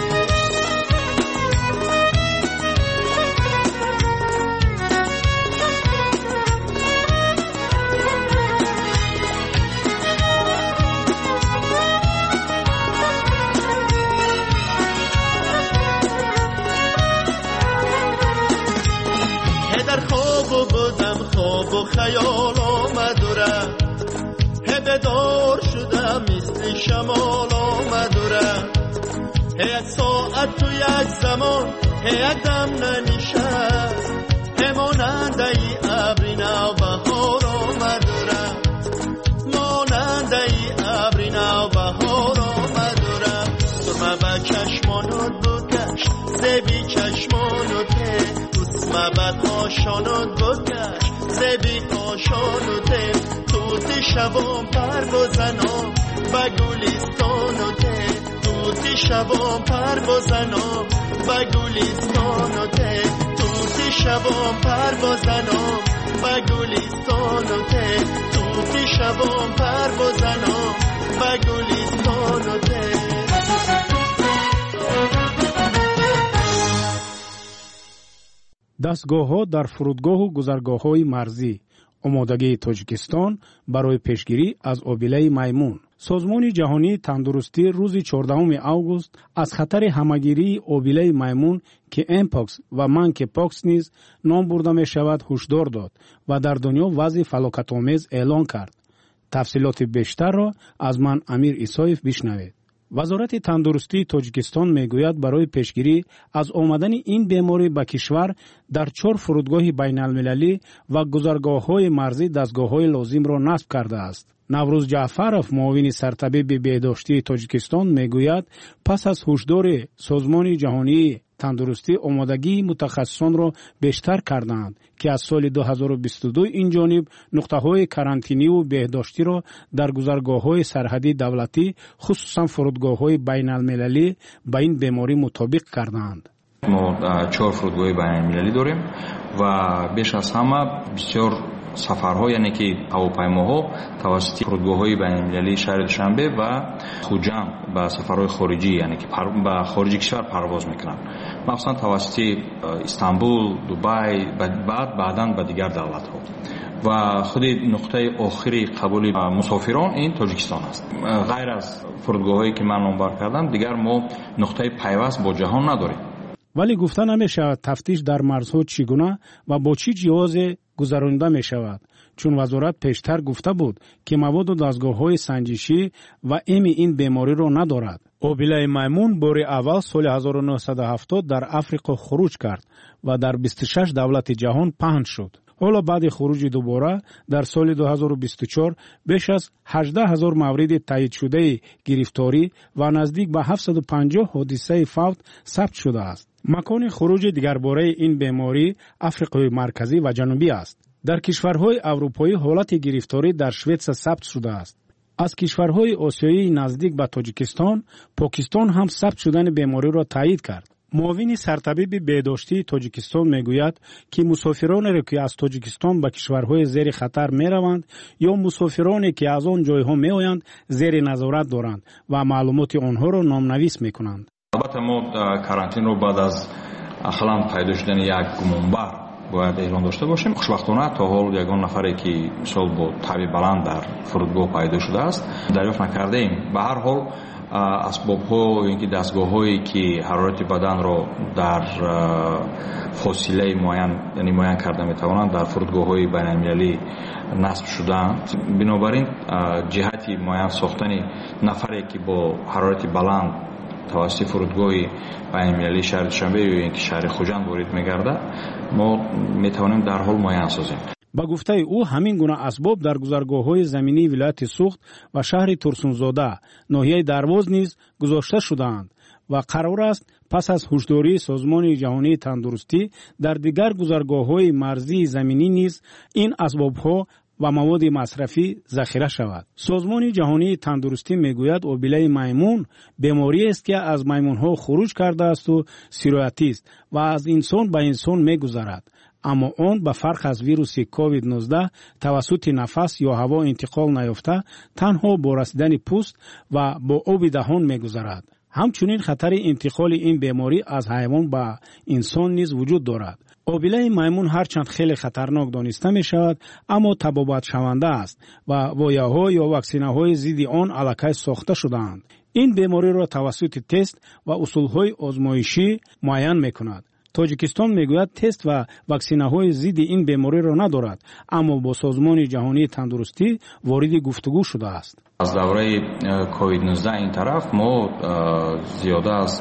خواب و خیال آمدوره هی بدار شدم مثل شمال آمدوره هی یک ساعت تو یک زمان هی یک دم ننشست هی ماننده ای ابری نو بهار آمدوره ماننده ای ابری نو بهار آمدوره سرمه به چشمانت بکش زبی چشمانته اسمه به پاشانت بکش زبی پاشانته توتی شبام پروازنا و گلستانته توتی شبام پروازنا و گلستانته توتی شبام پروازنا و گلستانته توتی شبام پروازنا و گلستانته دستگاه‌ها در فرودگاه و گذرگاه‌های مرزی آمادگی تاجیکستان برای پیشگیری از آبیله میمون. سازمان جهانی تندرستی روز چهاردهم آگوست از خطر همه‌گیری آبیله میمون که امپاکس و منکی پاکس نیز نام برده می شود هشدار داد و در دنیا وضع فلاکت‌آمیز اعلان کرد. تفصیلات بیشتر را از من امیر ایسایف بشنوید. وزارت تندرستی تاجیکستان میگوید برای پیشگیری از آمدن این بیماری به کشور در چهار فرودگاه بین المللی و گذرگاه‌های مرزی دستگاه‌های لازم را نصب کرده است. نوروز جعفرов معاون سرطبیب بهداشتی تاجیکستان میگوید پس از هشدار سازمان جهانی تندرستی آمادگی متخصصان را بیشتر کردند که از سال دو هزار و بیست و دو این جانب نقطه‌های کارانتینی و بهداشتی را در گذرگاه‌های سرحدی دولتی خصوصا فرودگاه‌های بین المللی به این بیماری مطابق کردند. ما چهار فرودگاه بین المللی داریم و بیش از همه بسیار سفرها یعنی که هواپیماها توسط فرودگاه‌های بین‌المللی شهر دوشنبه و خوجام به سفرهای خارجی یعنی که به خارج کشور پرواز میکنند، مثلا توسط استانبول، دبی، بعد بعداً به دیگر دولت‌ها و خود نقطه آخری قبول مسافران این تاجیکستان است. غیر از فرودگاه‌هایی که من نامبر کردم دیگر ما نقطه پیوست با جهان نداریم. ولی گفته نمی‌شود تفتیش در مرزها چگونه و با چه جهاز گذرانده می شود، چون وزارت پیشتر گفته بود که مواد و دستگاه‌های سنجشی و امی این بیماری را ندارد. آبیله میمون بار اول سال هزار و نهصد و هفتاد در افریقا خروج کرد و در بیست و شش دولت جهان پهن شد. حالا بعد خروج دوباره در سال دو هزار و بیست و چهار بیش از هجده هزار مورد تایید شده گرفتاری و نزدیک به هفتصد و پنجاه حادثه فوت ثبت شده است. مکان خروج دیگرباره این بیماری افریقای مرکزی و جنوبی است. در کشورهای اروپایی حالت گرفتاری در سوئد ثبت شده است. از کشورهای آسیایی نزدیک به تاجیکستان، پاکستان هم ثبت شدن بیماری را تایید کرد. معاون سرطبیب بهداشتی تاجیکستان میگوید که مسافرانی را که از تاجیکستان به کشورهای زیر خطر میروند یا مسافرانی که از آن جایها میآیند زیر نظارت دارند و معلومات آنها را نامنویس میکنند. البته ما کارانتین رو بعد از ахлан пайдо шудани як гумонбар бояд эълон дошта бошем. хушбахтона то ҳол ягон нафаре ки мисол бо таби баланд дар фурудгоҳ пайдо шудааст дарёфт накардаем. ба ҳар ҳол асбобҳо ин ки дастгоҳҳое ки ҳарорати баданро дар фосилаи муайян яъне муайян карда метавонанд дар фурудгоҳҳои байналмилалӣ насб шудаанд. бинобар ин ҷиҳати муайян сохтани нафаре ки бо ҳарорати баланд тавассути фурудгоҳи байналмилалии шаҳри душанбе ё ин ки шаҳри хуҷанд ворид мегардад мо метавонем дарҳол муайян созем. ба гуфтаи ӯ ҳамин гуна асбоб дар гузаргоҳҳои заминии вилояти Суғд ва шаҳри Турсунзода ноҳияи Дарвоз низ гузошта шудаанд ва қарор аст пас аз ҳушдории Созмони ҷаҳонии тандурустӣ дар дигар гузаргоҳҳои марзии заминӣ низ ин асбобҳо ва маводи масрафӣ захира шавад. Созмони ҷаҳонии тандурустӣ мегӯяд обилаи маймун бемориест ки аз маймунҳо хуруҷ кардаасту сироятист ва аз инсон ба инсон мегузарад. аммо он ба фарқ аз вируси ковид нуздаҳ тавассути нафас ё ҳаво интиқол наёфта танҳо бо расидани пӯст ва бо оби даҳон мегузарад. ҳамчунин хатари интиқоли ин беморӣ аз ҳайвон ба инсон низ вуҷуд дорад. обилаи маймун ҳарчанд хеле хатарнок дониста мешавад, аммо табобатшаванда аст ва вояҳо ё ваксинаҳои зидди он аллакай сохта шудаанд. ин бемориро тавассути тест ва усулҳои озмоишӣ муайян мекунад. тоҷикистон мегӯяд тест ва ваксинаҳои зидди ин бемориро надорад, аммо бо Созмони ҷаҳонии тандурустӣ вориди гуфтугӯ шудааст. аз давраи ковид нуздаҳ ин тараф мо зиёда аз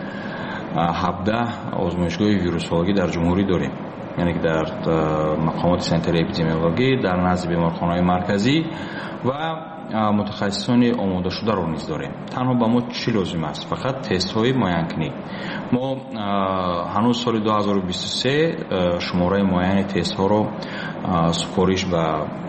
ҳабдаҳ озмоишгоҳи вирусологӣ дар ҷумҳурӣ дорем, яъне ки дар мақомоти санитарияи эпидемиологӣ дар назди беморхонаҳои марказӣ ва мутахассисони омодашударо низ дорем. танҳо ба мо чӣ лозим аст? фақат тестҳои муайянкунӣ. мо ҳанӯз соли ду ҳазору бисту се шумораи муайяни тестҳоро супориш ба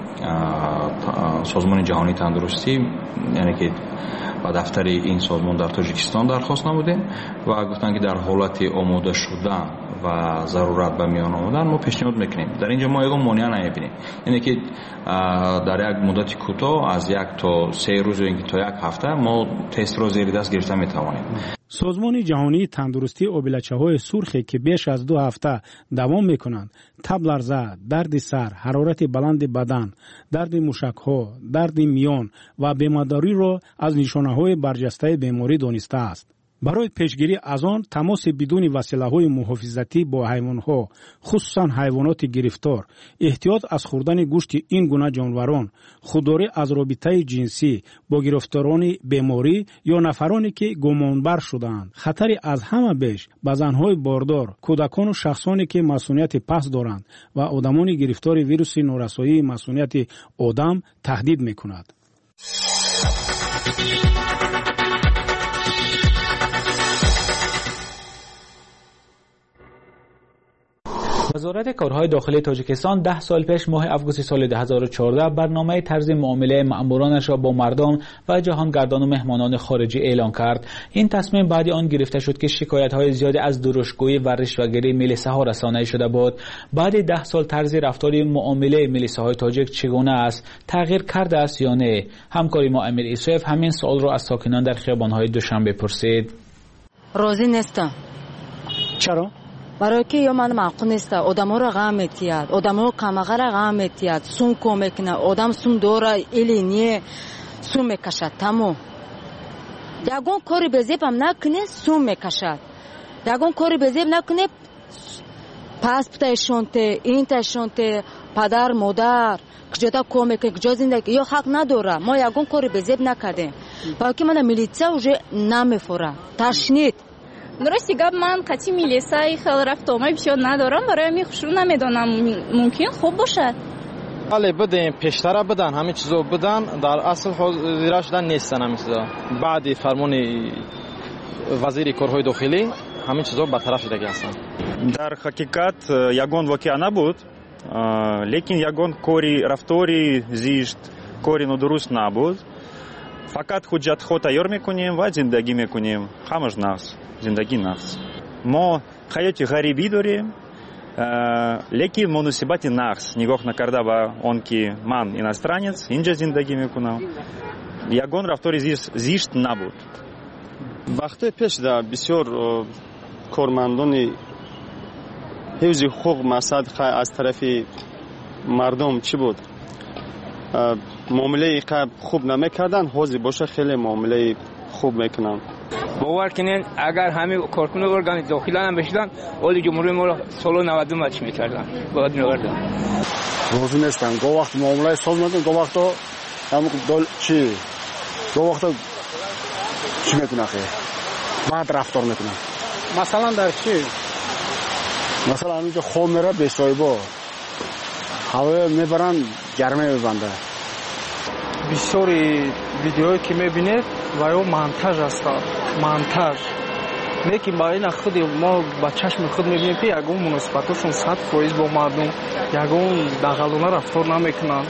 Созмони ҷаҳонии тандурустӣ, яъне ки ба дафтари ин созмон дар Тоҷикистон дархост намудем ва гуфтанд ки дар ҳолати омода шудан ва зарурат ба миён омадан мо пешниҳод мекунем. дар ин ҷо мо ягон монеа намебинем, яъне ки дар як муддати кӯтоҳ аз як то се рӯз ё ин ки то як ҳафта мо тестро зери даст гирифта метавонем. Созмони ҷаҳонии тандурустӣ обилачаҳои сурхе ки беш аз ду ҳафта давом мекунанд, табларза, дарди сар, ҳарорати баланди бадан, дарди мушакҳо, дарди миён ва бемадариро аз нишонаҳои барҷастаи беморӣ донистааст. барои пешгирӣ аз он тамоси бидуни василаҳои муҳофизатӣ бо ҳайвонҳо, хусусан ҳайвоноти гирифтор, эҳтиёт аз хӯрдани гӯшти ин гуна ҷонварон, худдорӣ аз робитаи ҷинсӣ бо гирифторони беморӣ ё нафароне ки гумонбар шудаанд. хатари аз ҳама беш ба занҳои бордор, кӯдакону шахсоне ки масъулияти паст доранд ва одамони гирифтори вируси норасоии масъулияти одам таҳдид мекунад. وزارت کارهای داخلی تاجیکستان ده سال پیش ماه آگوست سال دو هزار و چهارده برنامه طرز معامله مأمورانش را با مردم و جهانگردان و مهمانان خارجی اعلان کرد. این تصمیم بعد آن گرفته شد که شکایت‌های زیادی از درشتگویی و رشوه‌گیری ملیسه‌ها رسانه‌ای شده بود. بعد ده سال طرز رفتار معامله ملیسه‌های تاجیک چگونه است؟ تغییر کرده است یا نه؟ همکاری ما امیر ایسوف همین سوال را از ساکنان در خیابان‌های دوشنبه پرسید. راضی نیستم. چرا؟ برای که یا من معقول نیست آدم‌ها را غم می‌تید، آدم‌ها کمغه را غم می‌تید، سون کم میکنه، آدم سون داره ایلی نیه سون میکشد. تمام یگون کاری بزیب هم نکنه سون میکشد، یگون کاری بزیب نکنه پاسپورت شونته، این تشونته، پدر مادر کجا کم میکنه، کجا زندگی یا حق نداره. ما یگون کاری بزیب نکردیم برای که من میلیتسا уже نمیفوره تشنید. درستی گاب من قطعی میلیسای خیلی رفت آمای بسیار ندارم، برای می خوشرو نمیدونم ممکن خوب باشد. بله بدن پیشتر بدن همه چیزو بدن در اصل حاضر شدن نیستن همیشه. بعد فرمان وزیر کارهای داخلی همه چیزو برطرف شده هستن. در حقیقت یگان واقعا نبود، لیکن یگان کاری رفتاری زیشت کاری ندرست نبود. فقط حجت خود تیار میکنیم و زندگی میکنیم. همش نقص زندگی نقص. ما حیات غریبی داریم، لیکن مناسبت نقص نگاه نکرده با آن که من اینسترانیت اینجا زندگی میکنم. یگان رفتاری زیشت نبود. وقتی پیش در بسیار کارمندان حفظ حقوق مقصد از طرف مردم چی بود؟ معامله خوب نمیکردن، حوزی باشه خیلی معامله خوب میکنن. باور کنین اگر همه کارکنان ارگان داخلی هم بشدن اولی جمهوری ما سال نود و دو چی میکردن باید میوردن. روزی نیستن گو وقت معامله ساز میکنن، گو وقت هم دل چی گو وقت چی میکنن خیلی بعد رفتار میکنن. مثلا در چی؟ مثلا همینجا خوب میره به سایبا هوا میبرن گرمه میبنده. بسیاری ویدیوهایی که میبینید و یا منتاژ است، منتاژ لیکن با این خود ما با چشم خود میبینیم که یگون مناسبتشون صد فایز با مردم یگون دغلانه رفتار نمیکنن.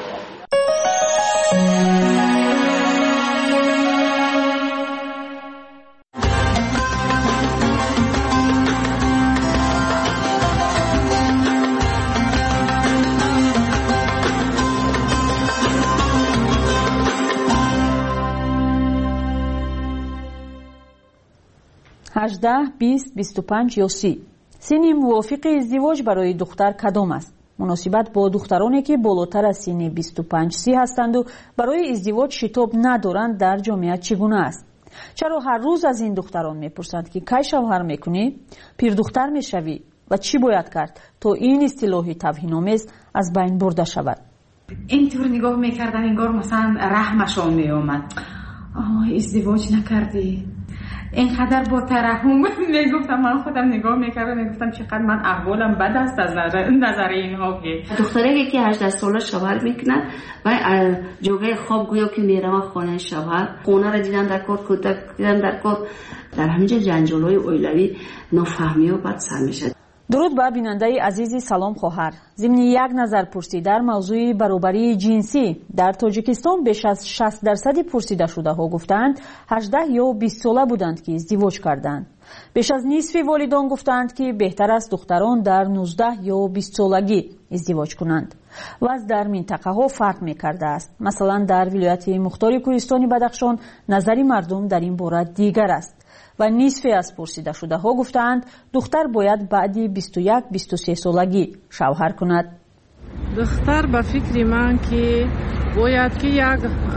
هجده، بیست، بیست و پنج یا سی. سن موافق ازدواج برای دختر کدام است؟ مناسبت با دخترانی که بالاتر از سن بیست و پنج سی هستند و برای ازدواج شتاب ندارند در جامعه چگونه است؟ چرا هر روز از این دختران میپرسند که کی شوهر میکنی؟ پیر دختر میشوی و چی باید کرد تا این اصطلاح توهین‌آمیز از بین برده شود؟ اینطور نگاه میکردن انگار مثلا رحمشان میآمد. آه ازدواج نکردی؟ اینقدر با ترحم میگفتم، من خودم نگاه میکردم میگفتم چقدر من احوالم بد است از نظر, نظر اینها. که دختری که هجده ساله شوهر میکنن و جوگه خواب گویا که میرم خانه شوهر، خونه را دیدن در کار، کودک دیدن در کار، در همینجا جنجالای اویلوی نافهمی و بد سر میشه. درود به بیننده عزیزی، سلام خواهر. ضمن یک نظر پرسی در موضوع برابری جنسی در تاجیکستان بیش از شصت درصد پرسیده شده ها گفتند هجده یا بیست ساله بودند که ازدواج کردند. بیش از نصف والدان گفتند که بهتر است دختران در نوزده یا بیست سالگی ازدواج کنند. وضع در منطقه ها فرق می کرده است. مثلا در ولایت مختار کوهستان بدخشان نظر مردم در این باره دیگر است و نصف از پرسیده شده ها گفتند دختر باید بعدی بیست و یک بیست و سه سالگی شوهر کند. دختر به فکر من که باید که یک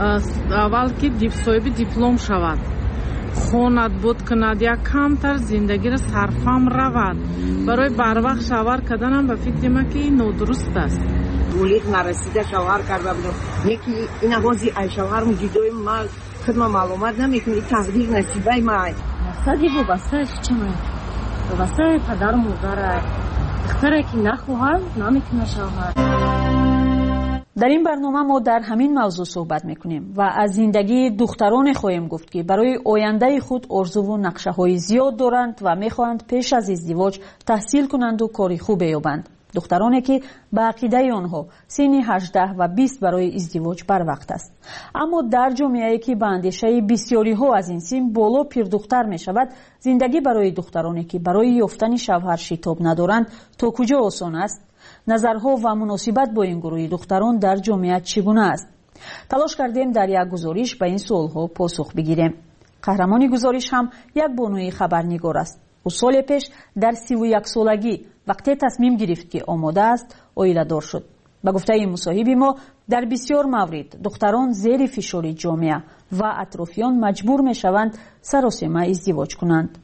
اول که صاحب دیپلم شود، خواند بود کند، یک کمتر زندگی را صرفم رود. برای بر وقت شوهر کردن به فکر من که نادرست است. ولید نرسیده شوهر کرده بودم، یکی این آوازی ای شوهرم جدای من خود ما معلومات نمیکنی، تقدیر نصیبه ما سادی بو بسش چمه و بسه پدر مادر دختره که نخواهد نمیتونه شوهر. در این برنامه ما در همین موضوع صحبت میکنیم و از زندگی دختران خواهیم گفت که برای آینده خود آرزو و نقشه های زیاد دارند و میخواهند پیش از ازدواج تحصیل کنند و کاری خوب بیابند. دخترانی که به عقیده آنها سن هجده و بیست برای ازدواج بر وقت است. اما در جامعه‌ای که به اندیشه بسیاری ها از این سن بالا پیر دختر می شود، زندگی برای دخترانی که برای یافتن شوهر شتاب ندارند تا کجا آسان است؟ نظرها و مناسبت با این گروه دختران در جامعه چگونه است؟ تلاش کردیم در یک گزارش به این سوالها پاسخ بگیریم. قهرمان گزارش هم یک بانوی خبرنگار است. او سال پیش در سی و یک سالگی وقتی تصمیم گرفت که آماده است عائله دار شد. به گفته مصاحب ما در بسیار مورد دختران زیر فشار جامعه و اطرافیان مجبور می شوند سراسیمه ازدواج کنند.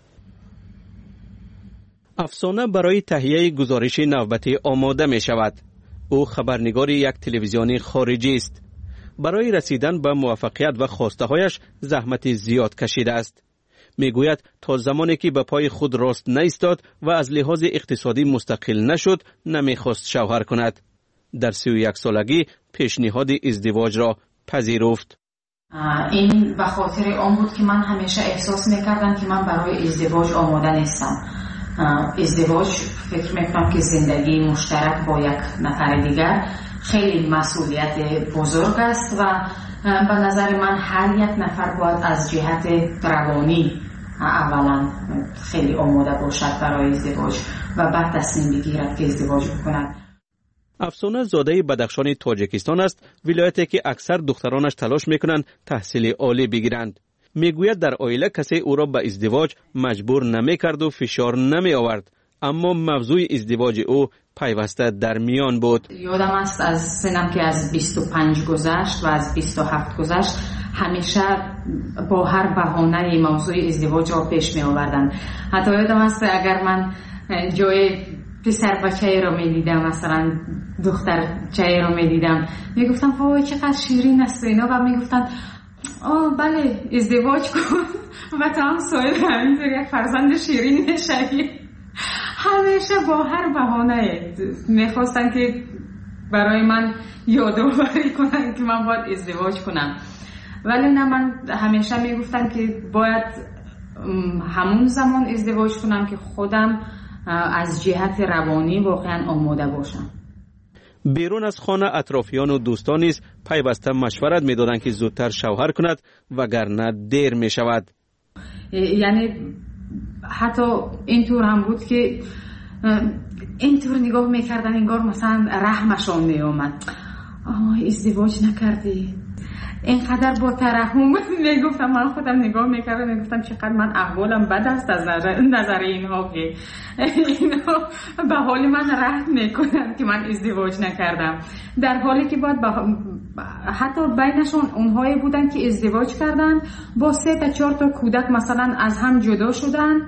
افسانه برای تهیه گزارش نوبتی آماده می شود. او خبرنگار یک تلویزیون خارجی است. برای رسیدن به موفقیت و خواسته هایش زحمت زیاد کشیده است. میگوید تا زمانی که به پای خود راست نایستاد و از لحاظ اقتصادی مستقل نشد نمیخواست شوهر کند. در سی و یک سالگی پیشنهاد ازدواج را پذیرفت. این به خاطر آن بود که من همیشه احساس میکردم که من برای ازدواج آماده نیستم. ازدواج فکر میکنم که زندگی مشترک با یک نفر دیگر خیلی مسئولیت بزرگ است و به نظر من هر یک نفر باید از جهت روانی اولا خیلی آماده باشد برای ازدواج و بعد تصمیم بگیرد که ازدواج بکند. افسانه زاده بدخشان تاجیکستان است، ولایتی که اکثر دخترانش تلاش میکنند تحصیل عالی بگیرند. میگوید در عائله کسی او را به ازدواج مجبور نمیکرد و فشار نمی آورد. اما موضوع ازدواج او پیوسته در میان بود. یادم است از سنم که از بیست و پنج گذشت و از بیست و هفت گذشت همیشه با هر بهانه موضوع ازدواج را پیش می آوردن. حتی یادم است اگر من جای پسر بچه را می دیدم، مثلا دختر چه را می دیدم، می گفتم وای چقدر شیرین است اینا، و می گفتن آه بله ازدواج کن و تا هم سایل همینطور یک فرزند شیرین نشوی. همیشه با هر بهانه میخواستن که برای من یادآوری کنن که من باید ازدواج کنم، ولی نه، من همیشه میگفتم که باید همون زمان ازدواج کنم که خودم از جهت روانی واقعا آماده باشم. بیرون از خانه اطرافیان و دوستان نیز پیوسته مشورت میدادند که زودتر شوهر کند وگرنه دیر می شود. یعنی حتی اینطور هم بود که اینطور نگاه میکردن انگار مثلا رحمشان میومد، آه ازدواج نکردی، اینقدر با ترحم میگفتم. من خودم نگاه میکردم میگفتم چقدر من احوالم بد است از نظر اینها که اینا به حال من رحم میکنن که من ازدواج نکردم، در حالی که باید با... حتی بینشون اونهایی بودن که ازدواج کردن با سه تا چهار تا کودک مثلا از هم جدا شدن،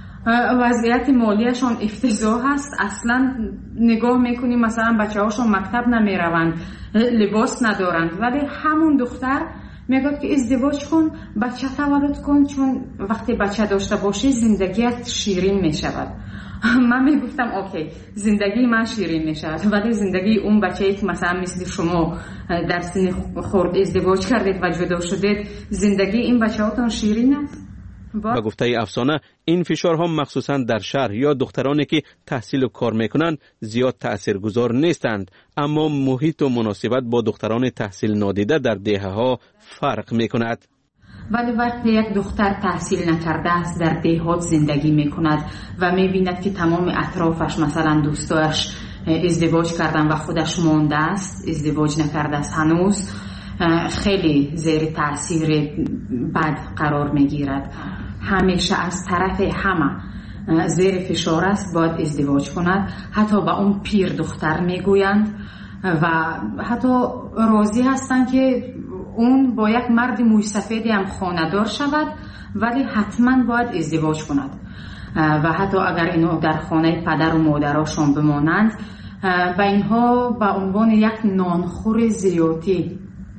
وضعیت مالیشون افتضاح هست، اصلا نگاه میکنیم مثلا بچه هاشون مکتب نمیروند، لباس ندارند، ولی همون دختر میگه که ازدواج کن، بچه تولد کن، چون وقتی بچه داشته باشی زندگیت شیرین میشود. من میگفتم اوکی زندگی من شیرین میشود، ولی زندگی اون بچه‌ای که مثلا مثل شما در سن خرد ازدواج کردید و جدا شدید، زندگی این بچه‌هاتون شیرین است؟ با گفته افسانه این فشارها مخصوصا در شهر یا دخترانی که تحصیل و کار میکنند زیاد تاثیرگذار نیستند، اما محیط و مناسبت با دختران تحصیل نادیده در دهه ها فرق میکند. ولی وقتی یک دختر تحصیل نکرده است در دهات زندگی میکند و میبیند که تمام اطرافش مثلا دوستاش ازدواج کردن و خودش مانده است، ازدواج نکرده است هنوز، خیلی زیر تاثیر بد قرار میگیرد. همیشه از طرف همه زیر فشار است باید ازدواج کند. حتی با اون پیر دختر میگویند و حتی راضی هستند که اون با یک مرد موی سفیدی هم خانه‌دار شود، ولی حتما باید ازدواج کند و حتی اگر اینو در خانه پدر و مادرشون بمانند و اینها به عنوان یک نانخور زیادی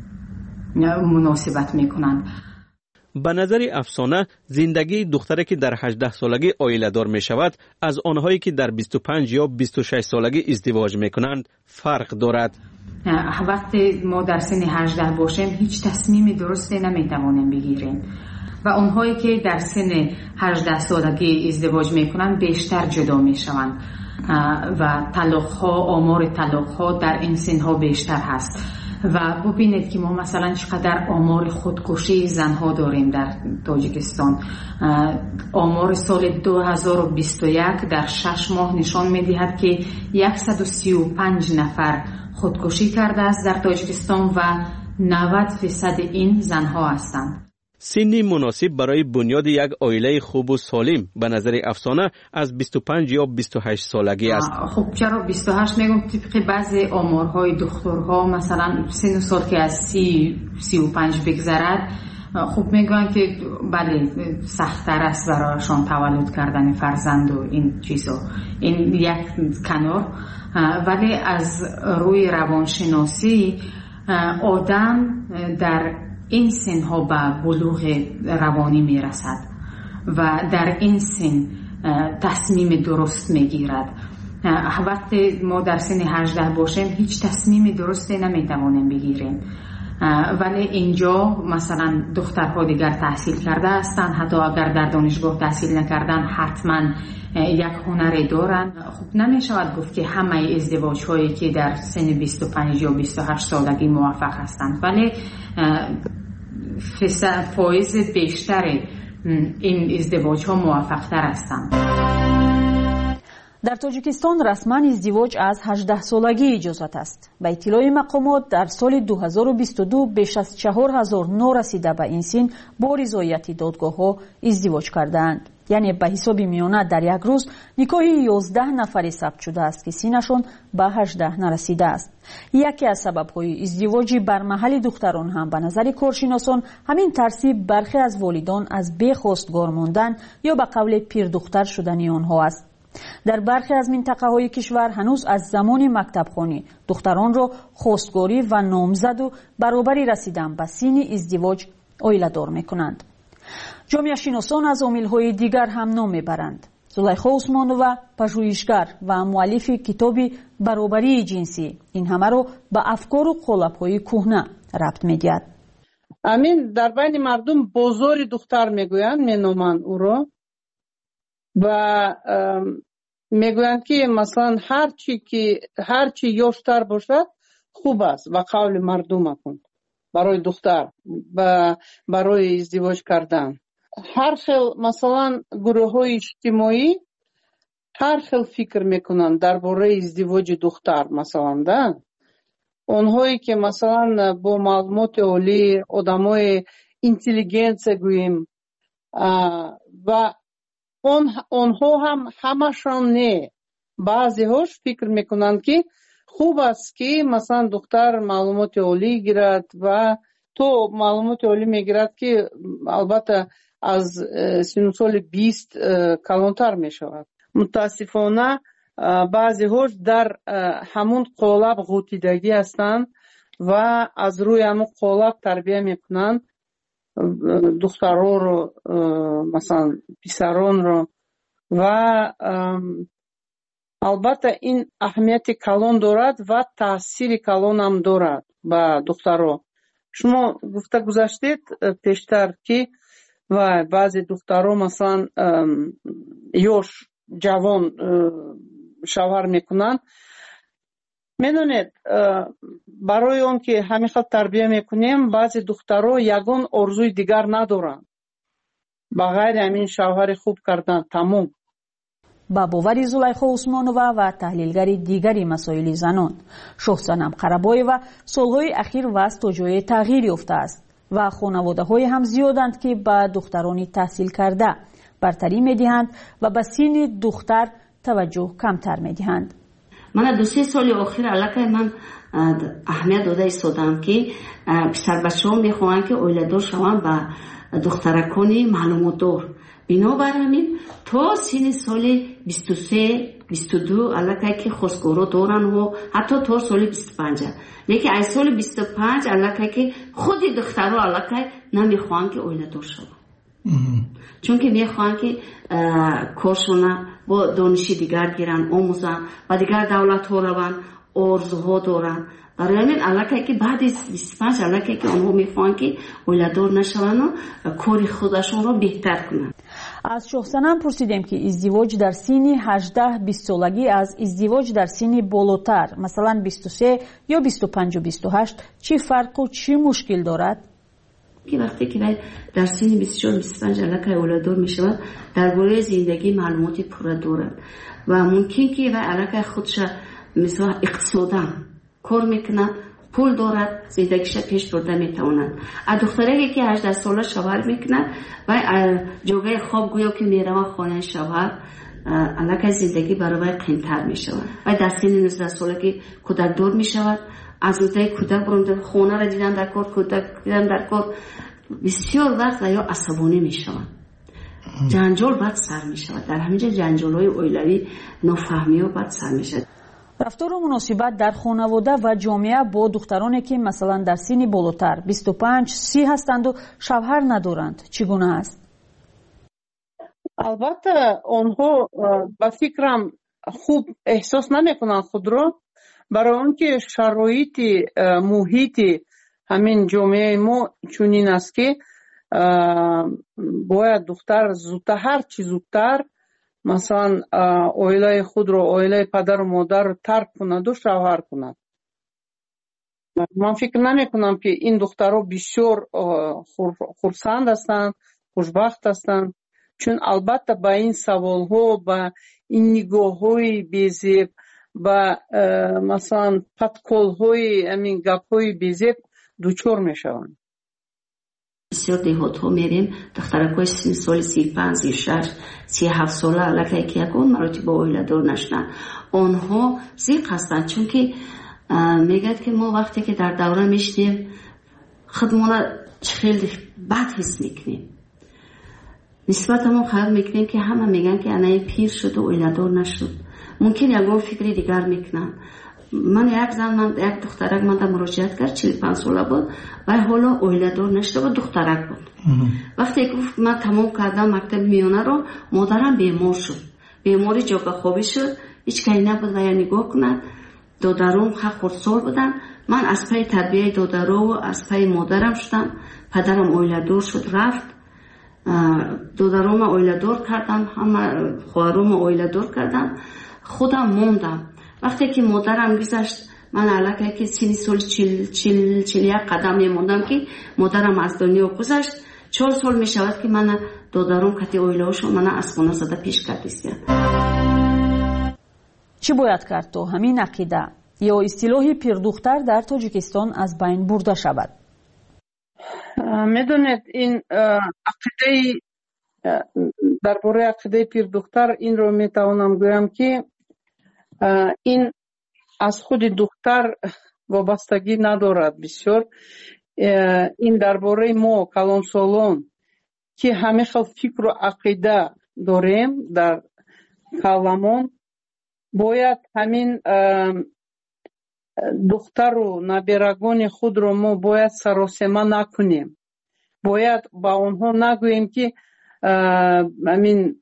مناسبت میکنند. به نظر افسانه زندگی دختری که در هجده سالگی عائله دار می شود از آنهایی که در بیست و پنج یا بیست و شش سالگی ازدواج می کنند فرق دارد. وقتی ما در سن هجده باشیم هیچ تصمیم درستی نمی توانیم بگیریم و اونهایی که در سن هجده سالگی ازدواج می کنند بیشتر جدا می شوند و طلاق ها، آمار طلاق ها در این سن ها بیشتر هست. و ببینید که ما مثلا چقدر آمار خودکشی زنها داریم در تاجیکستان. آمار سال دو هزار و بیست و یک در شش ماه نشان می‌دهد که صد و سی و پنج نفر خودکشی کرده است در تاجیکستان و نود درصد این زنها هستند. سنی مناسب برای بنیاد یک عائله خوب و سالم به نظر افسانه از بیست و پنج یا بیست و هشت سالگی است. خب چرا بیست و هشت میگم؟ طبق بعضی آمارهای دکترها مثلا سن و سال که از سی سی و پنج بگذرد، خب میگن که بله سخت‌تر است برایشان تولد کردن فرزند و این چیزا، این یک کنار. ولی از روی روانشناسی آدم در این سن ها به بلوغ روانی می رسد و در این سن تصمیم درست می گیرد. وقتی ما در سن هجده باشیم هیچ تصمیم درستی نمی توانیم بگیریم، ولی اینجا مثلا دخترها دیگر تحصیل کرده هستند، حتی اگر در دانشگاه تحصیل نکردن حتما یک هنری دارن. خب نمی شود گفت که همه ازدواج هایی که در سن بیست و پنج یا بیست و هشت سالگی موفق هستند، ولی فایز بیشتر این ازدواج ها موفق تر هستند. در تاجیکستان رسما ازدواج از هجده سالگی اجازت است. به اطلاع مقامات در سال دو هزار و بیست و دو بیش از چهار هزار نو رسیده به این سن با رضایت دادگاه ها ازدواج کردند. یعنی به حساب میانه در یک روز نکاح یازده نفری ثبت شده است که سینشون به هجده نرسیده است. یکی از سبب‌های ازدواج بر محل دختران هم به نظر کارشناسان همین ترسی برخی از والدان از بی‌خواستگار ماندن یا به قول پیر دختر شدن آنها است. در برخی از منطقه‌های کشور هنوز از زمان مکتبخوانی دختران را خواستگاری و نامزد و برابری رسیدن به سن ازدواج عائله‌دار می‌کنند. جامعه شناسان از عامل‌های دیگر هم نام می‌برند. زلیخا عثمانووا پژوهشگر و مؤلف کتاب برابری جنسی این همه را به افکار و قالب‌های کهنه ربط می‌دهد. امین در بین مردم بازار دختر میگویند، مینامند او را و میگویند که مثلا هر چی که هر چی یاشتر باشد خوب است و قول مردم کن برای دختر و برای ازدواج کردن. هر خیل مثلا گروه های اجتماعی هر خیل فکر میکنند درباره ازدواج دختر. مثلا ده اونهایی که مثلا با معلومات عالی آدمای اینتلیجنس گوییم و اون اونها هم همشان نه، بعضی هاش فکر میکنند که خوب است که مثلا دختر معلومات عالی گیرد و تو معلومات عالی میگیرد که البته از سن سال بیست کلانتر میشود. متاسفانه بعضی هاش در همون قالب غوطیدگی هستند و از روی همون قالب تربیه میکنند دخترها رو مثلا پسران رو و البته این اهمیت کلان دارد و تاثیر کلان هم دارد به دخترها. شما گفته گذاشتید پیشتر که و بعضی دخترها مثلا یوش جوان شوهر میکنند. میدونید برای اون که همین خط تربیه میکنیم بعضی دخترها یگان آرزوی دیگر ندارند بغیر همین شوهر خوب کردن تمام. با باور زلیخا عثمانووا و تحلیلگر دیگری مسائل زنان، شهزانم قربایوا سالهای اخیر وضع تا جای تغییر یافته است و خانواده های هم زیادند که به دخترانی تحصیل کرده برتری میدهند و به سن دختر توجه کمتر میدهند. من دو سه سال اخیر علاقه من اهمیت داده ایستادم که پسر بچه ها میخواهند که اولیدار شوند به دخترکانی معلومات دار. بنابر همین تا سن سال بیست و سه بیست و دو علاقه که خواستگارا دارن و حتی تا سال بیست و پنج. لیکن از سال بیست و پنج علاقه که خود دخترها علاقه نمیخواهند که اولیدار شوند. چون که میخواهند که کارشون با دانشی دیگر گیرن، آموزن و دیگر دولت ها روند، آرزوها دارن. برای همین علاقه که بعد از بیست و پنج علاقه که اونها میخواهند که اولادار نشوند و کار خودشون رو بهتر کنند. از شخصانم پرسیدیم که ازدواج در سن هجده بیست سالگی از ازدواج در سن بالاتر مثلا بیست و سه یا بیست و پنج و بیست و هشت چی فرق و چی مشکل دارد؟ که وقتی که در سن بیست و چهار بیست و پنج علاقه اولادار میشود درباره زندگی معلومات پوره دارد و ممکن که و علاقه خودش مثلا اقتصادا کار میکنه، پول دارد، زندگیش پیش برده میتواند. از دختری که هجده ساله شوهر میکنه و جوگه خواب گویا که میروه خانه شوهر علاقه زندگی برای قیمتر میشود و در سن نوزده ساله که کودک دار میشود از روزای کودک برونده خونه را دیدن در کار، کودک دیدن در کار بسیار وقت یا عصبانی میشود، جنجال بعد سر میشود. در همینجا جنجال های اویلوی نافهمی و بعد سر میشود. رفتار و مناسبت در خانواده و جامعه با دخترانی که مثلا در سن بالاتر بیست و پنج سی هستند و شوهر ندارند چگونه است؟ البته آنها با فکرم خوب احساس نمیکنند خود را، برای اونکه شرایط محیط همین جامعه ما چنین است که باید دختر زودتر هر چی زودتر مثلا عائله خود رو، عائله پدر و مادر رو ترک کند و شوهر کند. من فکر نمی کنم که این دخترها بسیار خرسند هستند، خوشبخت هستند، چون البته با این سوال ها، با این نگاه های بیزیب، با مثلا پتکول های، امین گپ های بیزیب دوچار می شوند. بسیار دیهات ها میریم دخترکای سن سال سی و پنج سی و شش سی و هفت ساله لکه که یکون مراتب اویله دار نشدن آنها زیق هستند چون که میگد که ما وقتی که در دوره میشنیم خودمون خیلی بد حس میکنیم نسبت ما خیال میکنیم که همه میگن که انای پیر شد و اویله دار نشد ممکن یکون فکری دیگر میکنن من یک زن من یک دخترک من در مراجعت کرد چهل و پنج ساله بود و حالا اویله دار نشده بود دخترک بود وقتی که من تمام کردم مکتب میانه رو مادرم بیمار شد بیماری جاگه خوابی شد هیچ کاری نبود و یا نگاه کنند دادرم خردسال بودن من از پای تربیه دادرو و از پای مادرم شدم پدرم اویله دار شد رفت دادرم اویله دار کردم همه خواهرم اویله دار کردم خودم موندم وقتی که مادرم گذشت من علاقه که سینی سال چل چل چل یک قدم میموندم که مادرم از دنیا گذشت چهار سال می شود که من دادرم کتی اویله شو من از خونه زده پیش کردیست. چی باید کرد تا همین عقیده یا اصطلاح پیردختر در تاجیکستان از بین برده شود؟ میدونید این عقیده درباره عقیده پیردختر این رو میتوانم گویم که این از خود دختر وابستگی ندارد بسیار این درباره ما کلانسالان که همه خیل فکر و عقیده داریم در کلامون باید همین دختر و نابیرگان خود رو ما باید سراسیمه نکنیم باید با اونها نگوییم که همین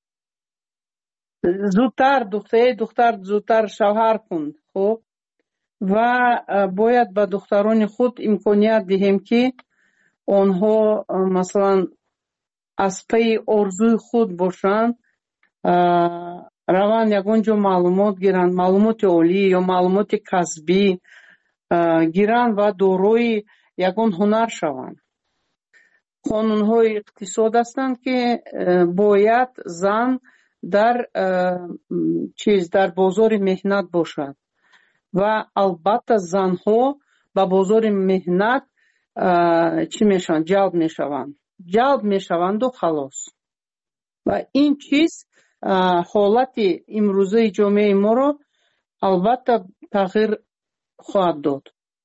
زودتر دختر دختر زودتر شوهر کن خب و باید با دختران خود امکانیت دهیم که آنها مثلا از پی آرزوی خود باشند روان یگون جو معلومات گیرند معلومات عالی یا معلومات کسبی گیرند و دارای یگون هنر شوند قانون‌های اقتصاد هستند که باید زن در چیز در بازار مهنت باشد و البته زنها با بازار مهنت چی میشن جلب میشوند جلب میشوند و خلاص و این چیز حالت امروزه جامعه ما رو البته تغییر خواهد داد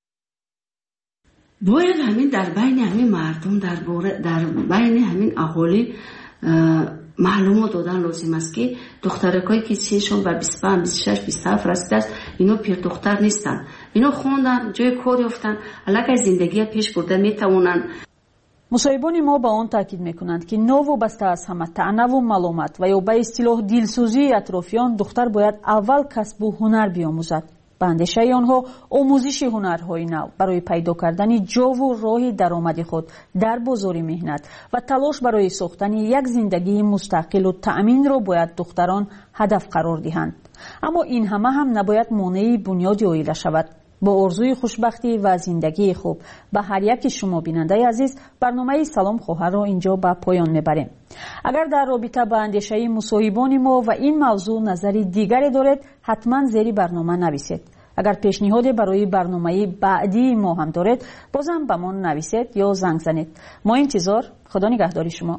باید همین در بین همین مردم در, در بین همین اهالی معلومات دادن لازم است که دخترکایی که سنشون به بیست و پنج بیست و شش بیست و هفت رسیده است اینا پیر دختر نیستن اینا خوندن جای کار یافتن علاقه زندگی پیش برده میتوانند. مصاحبان ما با آن تاکید میکنند که نوابسته از همه طعنه و ملامت و یا به اصطلاح دلسوزی اطرافیان دختر باید اول کسب و هنر بیاموزد به اندیشه آنها آموزش هنرهای نو برای پیدا کردن جا و راه درآمد خود در بازار مهنت و تلاش برای ساختن یک زندگی مستقل و تأمین را باید دختران هدف قرار دهند. اما این همه هم نباید مانع بنیاد عائله شود. با آرزوی خوشبختی و زندگی خوب به هر یک شما بیننده عزیز برنامه سلام خواهر را اینجا به پایان میبریم. اگر در رابطه با اندیشه مصاحبان ما و این موضوع نظری دیگری دارید حتما زیر برنامه نویسید. اگر پیشنهادی برای برنامه بعدی ما هم دارید بازم به ما نویسید یا زنگ زنید. ما انتظار. خدا نگهداری شما.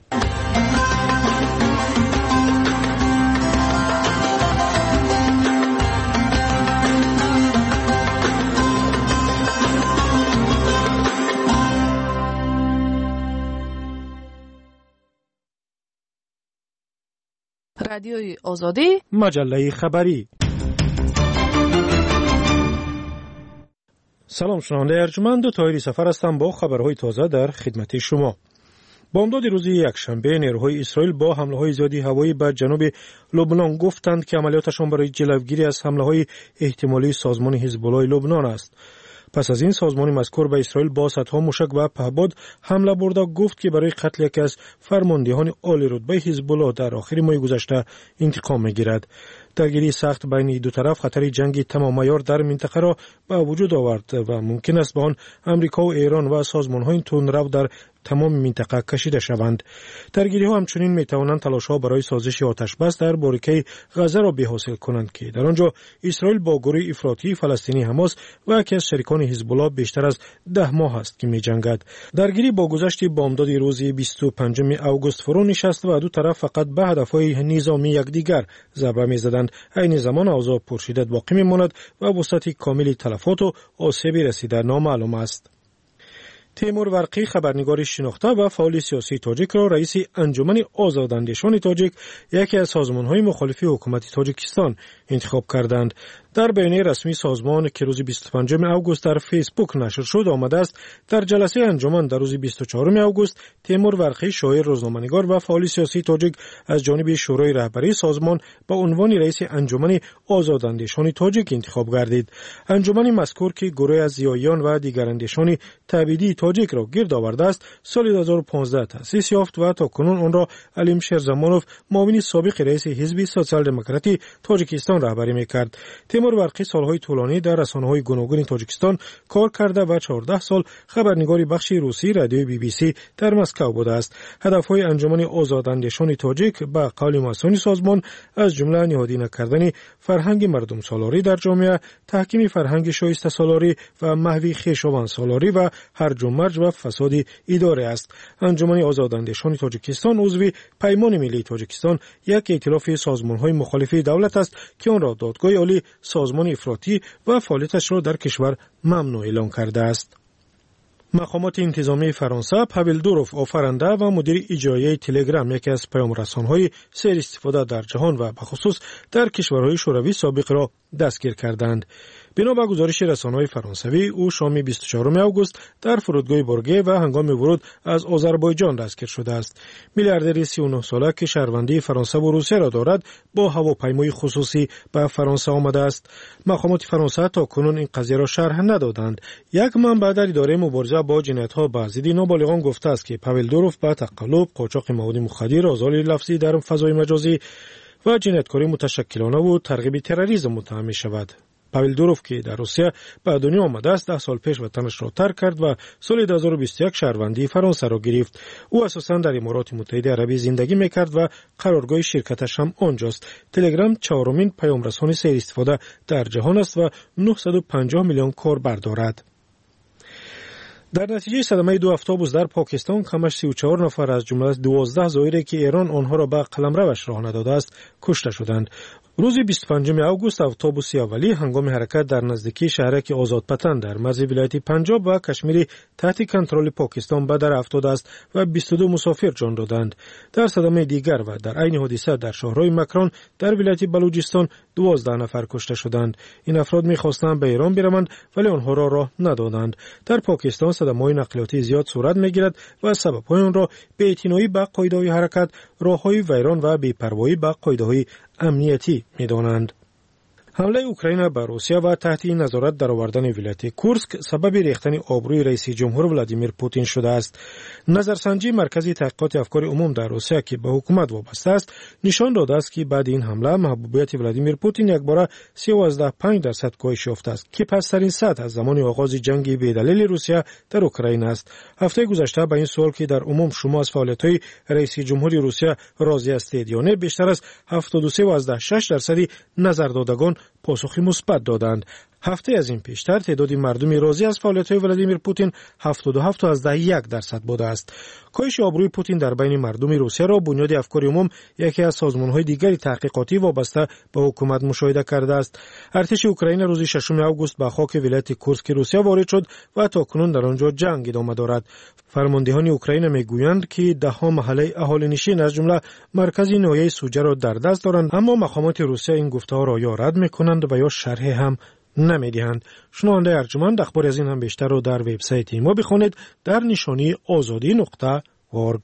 رادیوی آزادی مجله خبری. سلام شنونده ارجمند و طاهری سفر هستم با خبرهای تازه در خدمت شما. بامداد روز یکشنبه نیروهای اسرائیل با حمله‌های زیادی هوایی به جنوب لبنان گفتند که عملیاتشان برای جلوگیری از حمله‌های احتمالی سازمان حزب الله لبنان است. پس از این سازمان مذکور به اسرائیل با صدها موشک و پهپاد حمله برده گفت که برای قتل یکی از فرماندهان عالی رتبه حزب الله در آخر ماه گذشته انتقام می‌گیرد. درگیری سخت بین دو طرف خطر جنگ تمام عیار در منطقه را به وجود آورد و ممکن است به آن امریکا و ایران و سازمان‌های تندرو در تمام منطقه کشیده شوند. درگیری ها همچنین می توانند تلاش ها برای سازش آتش بس در باریکه غزه را بی‌حاصل کنند که در آنجا اسرائیل با گروه افراطی فلسطینی حماس و یکی از شریکان حزب الله بیشتر از ده ماه است که می جنگد. درگیری با گذشت بامداد روز بیست و پنجم اوگوست فرو نشست و دو طرف فقط به هدفهای نظامی یکدیگر ضربه می زدند. عین زمان اوضاع پرشدت باقی می ماند و وسعت کامل تلفات و آسیبی رسیده نامعلوم است. تیمور ورقی خبرنگار شناخته و فعال سیاسی تاجیک را رئیس انجمن آزاداندیشان تاجیک یکی از سازمان‌های مخالف حکومت تاجیکستان انتخاب کردند. در بیانیه رسمی سازمان که روز بیست و پنجم اوگوست در فیسبوک نشر شد آمده است در جلسه انجمن در روز بیست و چهارم اوگوست تیمور ورقی شاعر، روزنامه‌نگار و فعال سیاسی تاجیک از جانب شورای رهبری سازمان به عنوان رئیس انجمن آزاداندیشان تاجیک انتخاب گردید. انجمن مذکور که گروه از زیاییان و دیگر اندیشان تبعیدی تاجیک را گرد آورده است سال دو هزار و پانزده تأسیس یافت و تاکنون آن را علیم شیرزمانوف معاون سابق رئیس حزب سوسیال دموکراتی تاجیکستان رهبری می‌کرد. تیمور ورقی سالهای طولانی در رسانه‌های گوناگون تاجیکستان کار کرده و چهارده سال خبرنگار بخش روسی رادیو بی بی سی در مسکو بوده است. هدف‌های انجمن آزاداندیشان تاجیک به قول مسئولان سازمان از جمله نهادینه کردن فرهنگ مردم سالاری در جامعه، تحکیم فرهنگ شایسته سالاری و محو خویشاوند سالاری و هرج و مرج و فساد اداره است. انجمن آزاداندیشان تاجیکستان عضو پیمان ملی تاجیکستان یک ائتلاف سازمان‌های مخالف دولت است که آن را دادگاه عالی سازمان افراطی و فعالیتش را در کشور ممنوع اعلام کرده است. مقامات انتظامی فرانسه پاول دوروف آفریننده و مدیر اجرایی تلگرام یکی از پیام‌رسان‌های سر استفاده در جهان و بخصوص در کشورهای شوروی سابق را دستگیر کردند. بنا به گزارش رسانه‌های فرانسوی او شام بیست و چهارم اوگوست در فرودگاه بورگه و هنگام ورود از آذربایجان دستگیر شده است. میلیاردر سی و نه ساله که شهروندی فرانسه و روسیه را دارد با هواپیمای خصوصی به فرانسه آمده است. مقامات فرانسه تا کنون این قضیه را شرح ندادند. یک منبع در اداره مبارزه با جنایت‌ها به ضد نابالغان گفته است که پاول دوروف به تقلب، قاچاق مواد مخدر، آزار لفظی در فضای مجازی و جنایتکاری متشکلانه و ترغیب تروریسم متهم شود. پاول دوروف که در روسیه به دنیا آمده است ده سال پیش وطنش را ترک کرد و سال دو هزار و بیست و یک شهروندی فرانسه را گرفت. او اساساً در امارات متحده عربی زندگی میکرد و قرارگاه شرکتش هم آنجاست. تلگرام چهارمین پیامرسان سر استفاده در جهان است و نهصد و پنجاه میلیون کاربر دارد. در نتیجه صدمه دو اتوبوس در پاکستان کمش سی و چهار نفر از جمله دوازده زائری که ایران آنها را به قلمروش راه نداده است کشته شدند. روز بیست و پنجم اوگوست اتوبوس اولی هنگام حرکت در نزدیکی شهرک آزادپتن در مرز ولایت پنجاب و کشمیر تحت کنترل پاکستان به در افتاده است و بیست و دو مسافر جان دادند. در صدمه دیگر و در عین حادثه در شهرهای مکران در ولایت بلوچستان دوازده نفر کشته شدند. این افراد می‌خواستند به ایران بروند ولی آنها را راه ندادند. در پاکستان صدمه‌های نقلیاتی زیاد صورت می‌گیرد و سبب‌های آن را بی‌اعتنایی به قاعده‌های حرکت، راه‌های ویران و بی‌پروایی به قاعده‌های امنیتی می‌دانند. حمله اوکراین به روسیه و تحت نظارت درآوردن ولایت کورسک سبب ریختن آبروی رئیس جمهور ولادیمیر پوتین شده است. نظرسنجی مرکز تحقیقات افکار عموم در روسیه که به حکومت وابسته است نشان داده است که بعد این حمله محبوبیت ولادیمیر پوتین یکباره سیزده و پنج درصد کاهش یافته است که پسترین سطح از زمان آغاز جنگ بی‌دلیل روسیه در اوکراین است. هفته گذشته به این سوال که در عموم شما از فعالیت‌های رئیس جمهوری روسیه راضی هستید یا نه بیشتر از هفتاد و سه و شش درصدی نظردادگان پاسخی مثبت دادند. هفته از این پیشتر تعداد مردم راضی از فعالیت‌های ولادیمیر پوتین هفتاد و هفت و یک درصد بوده است. کاهش آبروی پوتین در بین مردم روسیه را بنیاد افکار عموم یکی از سازمان‌های دیگری تحقیقاتی وابسته به حکومت مشاهده کرده است. ارتش اوکراین روز ششم اوگوست به خاک ولایت کورسک روسیه وارد شد و تاکنون در آنجا جنگ ادامه دارد. فرماندهان اوکراین میگویند که ده‌ها محله اهالینشین از جمله مرکز ناحیه سوجه را در دست دارند، اما مقامات روسیه این گفته‌ها را یا رد می‌کنند و یا شرح هم نمی‌دهند. شنونده ارجمند اخبار از این هم بیشتر رو در وبسایت ما بخونید در نشانی آزادی نقطه اورگ.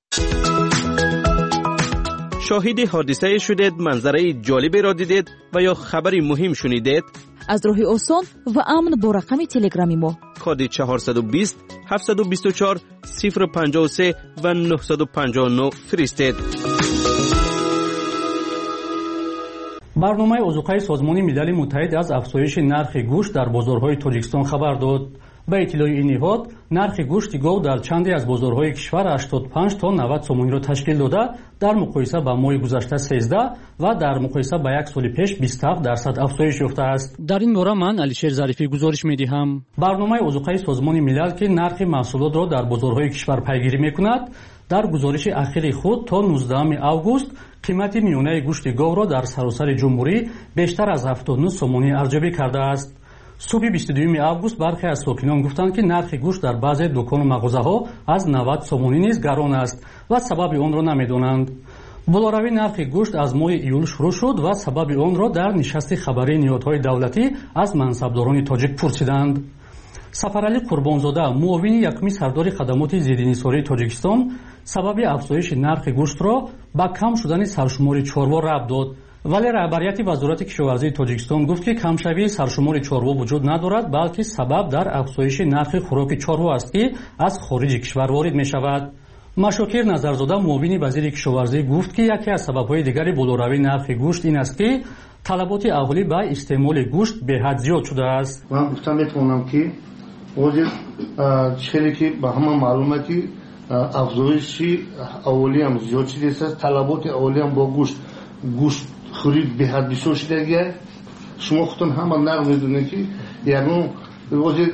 شاهد حادثه شدید، منظره جالبی را دیدید و یا خبری مهم شنیدید؟ از راه آسان و امن با رقم تلگرامی ما کد چهارصد و بیست هفتصد و بیست و چهار صفر پنجاه و سه و نهصد و پنجاه و نه فرستید. барномаи озуқаи созмони милали муттаҳид аз афзоиши нархи гӯшт дар бозорҳои тоҷикистон хабар дод. ба иттилои ин ниҳод нархи гӯшти гов дар чанде аз бозорҳои кишвар ҳаштод и панҷ то навад сомониро ташкил дода, дар муқоиса ба моҳи гузашта сездаҳ ва дар муқоиса ба як соли пеш бисту ҳафт дарсад афзоиш ёфтааст. дар ин бора ман Алишер Зарифӣ гузориш медиҳам. барномаи озуқаи созмони милал ки нархи маҳсулотро дар бозорҳои кишвар пайгирӣ мекунад, дар гузориши ахири худ то нуздаҳуми август қимати миёнаи гӯшти говро дар саросари ҷумҳурӣ бештар аз ҳафтод и нӯ сомонӣ арзёбӣ кардааст. субҳи бисту дуюми август бархе аз сокинон гуфтанд ки нархи гӯшт дар баъзе дукону мағозаҳо аз навад сомонӣ низ гарон аст ва сабаби онро намедонанд. болоравии нархи гӯшт аз моҳи июл шурӯъ шуд ва сабаби онро дар нишасти хабарии ниҳодҳои давлатӣ аз мансабдорони тоҷик пурсиданд. Сафаралӣ Қурбонзода, муовини якуми сардори хадамоти зиддинисории Тоҷикистон, сабаби афзоиши нархи гӯштро ба кам шудани саршумори чорво рабт дод. вале раҳбарияти вазорати кишоварзии Тоҷикистон гуфт ки камшавии саршумори чорво вуҷуд надорад, балки сабаб дар афзоиши нархи хӯроки чорво аст ки аз хориҷи кишвар ворид мешавад. Машокир Назарзода, муовини вазири кишоварзӣ, гуфт ки яке аз сабабҳои дигари болоравии нархи гӯшт ин аст ки талаботи аҳолӣ ба истеъмоли гӯшт беҳад зиёд шудааст. ман гуфта метавонам ки ҳозир чизе ки ба ҳама маълума ки афзоиши аҳолиам зиёд шудааст, талаботи аҳолиам бо гӯшт гӯшт хӯрид беҳад бисёр шудагия. шумо худтон ҳама нағз медонед ки ягон ҳозир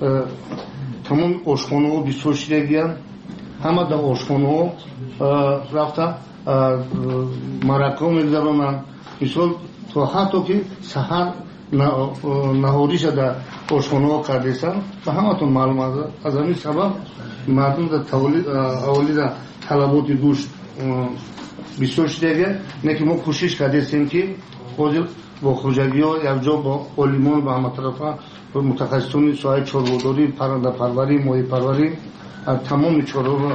тамоми ошхонаҳо бисёр шудагиянд. ҳама дар ошхонаҳо рафта марака мегузаронанд. мисол то ҳатто ки саҳар наҳориша дар ошхонаҳо кардесанд ба ҳаматон маълум аст. аз ҳамин сабаб мардум дар аҳолӣ дар талаботи гӯшт бисёр шудагия. не ки мо кӯшиш кардесем ки ҳозир бо хоҷагиҳо якҷо бо олимон ба ҳаматарафа мутахассисони соҳаи чорводорӣ, паррандапарварӣ, моҳипарварӣ тамоми чораҳоро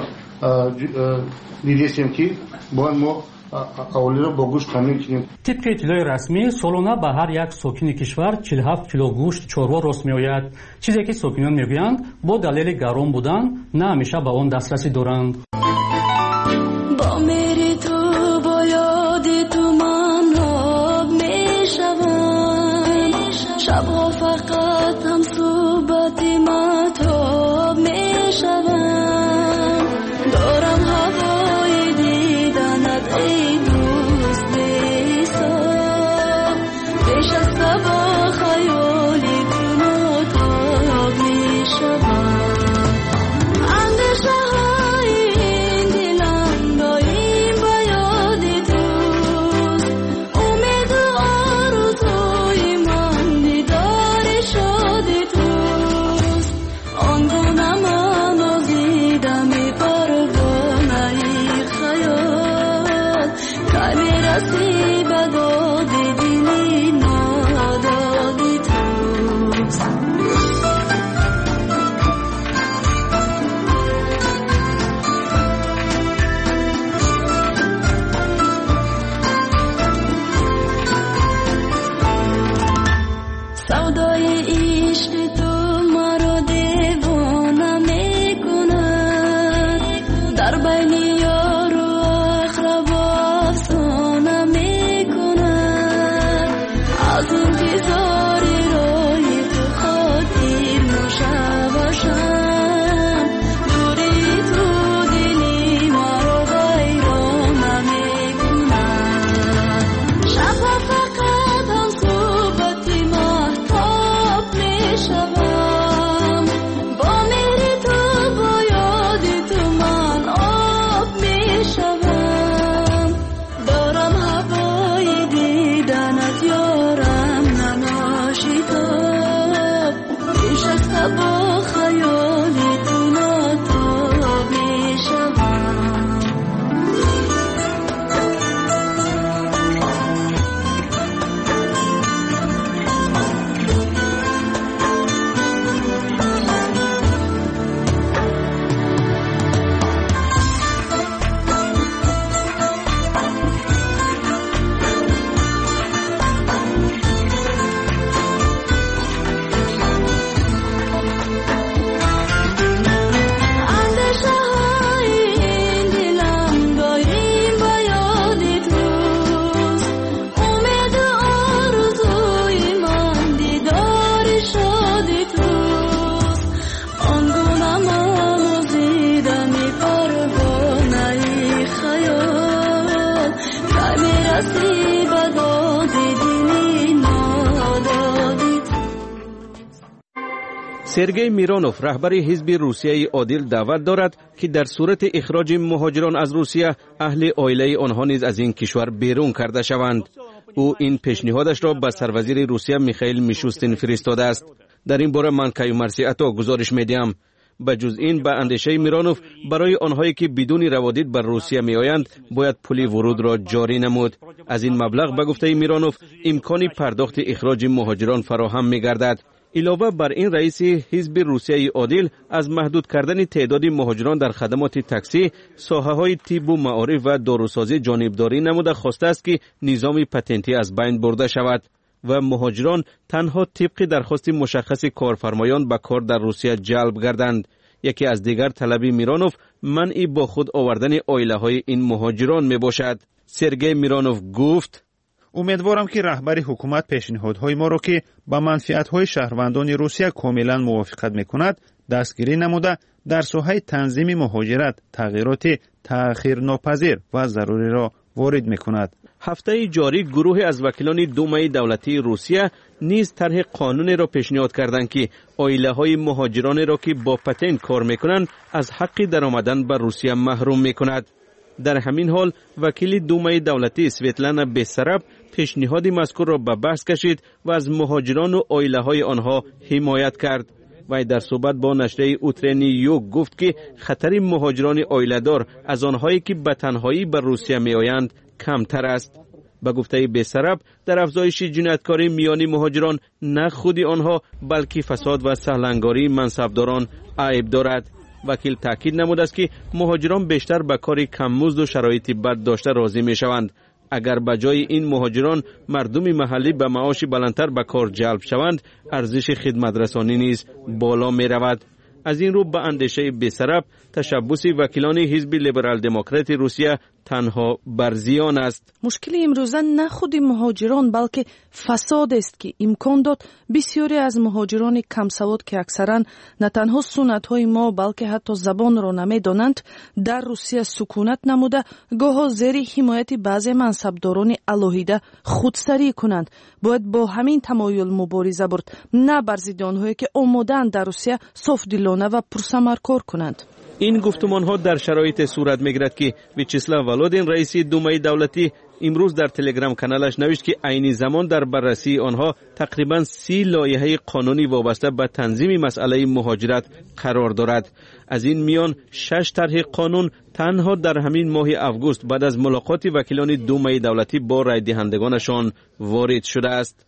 дидесем ки бояд мо аҳолиро бо гӯшт таъмин кунем. тибқи иттилои расмӣ солона ба ҳар як сокини кишвар чилу ҳафт кило гӯшт чорво рост меояд, чизе ки сокинон мегӯянд бо далели гарон будан на ҳамеша ба он дастрасӣ доранд. شبها فقط هم صحبت مهتاب می شوم. دارم هوای دیدنت ای دوست بی‌حساب. پیش از صبح خیالی کنو تاب می شوم. اندیشه های این دلم دایم به یاد توست. امید و آرزوی من شادی توست. آنگونه من آزیدم پروانه خیال که میرسی به داد دلی نادادی توست. سودای عشق تو مرا دیوانه میکند. در بین یار و اقربا افسانه میکند. از انتظار روی تو خاطر نشوشم. دوری تو دلی مرا ویرانه میکند. شبها فقط هم صحبتی مهتاب میشوم. با مهر تو با یاد تو من آب میشوم. دارم هوای دیدنت یارم نما سرگئی میرانوف رهبر حزب روسیه عادل دعوت دارد که در صورت اخراج مهاجران از روسیه اهل عائله آنها نیز از این کشور بیرون کرده شوند. او این پیشنهادش را به سروزیر روسیه میخائیل میشوستین فرستاده است. در این باره من کیومرسی عطا گزارش میدیم. به جز این به اندیشه میرانوف برای آنهایی که بدون روادید بر روسیه می آیند باید پول ورود را جاری نمود. از این مبلغ به گفته میرانوف امکان پرداخت اخراج مهاجران فراهم می گردد. علاوه بر این رئیس حزب روسیه عادل از محدود کردن تعداد مهاجران در خدمات تاکسی، ساحه‌های طب و معارف و داروسازی جانبداری نموده خواسته است که نظام پتنتی از بین برده شود و مهاجران تنها طبق درخواست مشخص کارفرمایان به کار در روسیه جلب گردند. یکی از دیگر طلب میرانوف منع با خود آوردن عائله‌های این مهاجران می باشد. سرگئی میرانوف گفت: امیدوارم که رهبر حکومت پیشنهادهای ما را که با منفعت‌های شهروندان روسیه کاملا موافقت می‌کند دستگیری نموده در ساحه تنظیم مهاجرت تغییرات تأخیرناپذیر و ضروری را وارد می‌کند. هفته جاری گروه از وکیلان دومه دولتی روسیه نیز طرح قانونی را پیشنهاد کردند که عائله‌های مهاجران را که با پتنت کار می‌کنند از حق درآمدن به روسیه محروم می‌کند. در همین حال وکیل دومه دولتی سویتلانا بیسراب پیشنهاد مذکور را به بحث کشید و از مهاجران و عائله‌های آنها حمایت کرد. و در صحبت با نشریه اوترنی یوگ گفت که خطر مهاجران عائله‌دار از آنهایی که به تنهایی به روسیه می‌آیند کمتر است. به گفته بیسراب در افزایش جنایتکاری میان مهاجران نه خود آنها بلکه فساد و سهلنگاری منصبداران عیب دارد. وکیل تاکید نموده است که مهاجران بیشتر به کار کم‌مزد و شرایط بد داشته راضی می‌شوند. اگر به جای این مهاجران مردم محلی به معاش بلندتر به کار جلب شوند، ارزش خدمت رسانی نیز بالا می‌رود. از این رو به اندیشه بیسراب تشبث وکیلان حزب لیبرال دموکرات روسیه تنها بر زیان است. مشکل امروزه نه خود مهاجران بلکه فساد است که امکان داد بسیاری از مهاجران کم سواد که اکثرا نه تنها سنت های ما بلکه حتی زبان را نمیدانند در روسیه سکونت نموده گاه زیر حمایت بعضی منصبداران الهیده خودسری کنند. باید با همین تمایل مبارزه برد، نه بر ضد آنهایی که آماده‌اند در روسیه صافدلانه و پرثمر کار کنند. این گفتمان ها در شرایط صورت میگیرد که ویچسلاو ولودین رئیس دومه دولتی امروز در تلگرام کانالش نوشت که عین زمان در بررسی آنها تقریبا سی لایحه قانونی وابسته به تنظیم مسئله مهاجرت قرار دارد. از این میان شش طرح قانون تنها در همین ماه اوگوست بعد از ملاقات وکیلان دومه دولتی با رای دهندگانشان وارد شده است.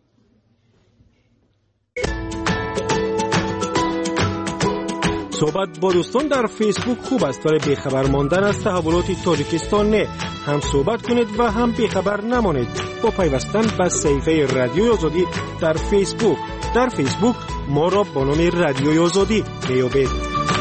صحبت با دوستان در فیسبوک خوب است، برای بیخبر ماندن از تحولات تاجیکستان نه. هم صحبت کنید و هم بیخبر نمانید با پیوستن به صفحه رادیوی آزادی در فیسبوک. در فیسبوک ما را با نام رادیوی آزادی میابید.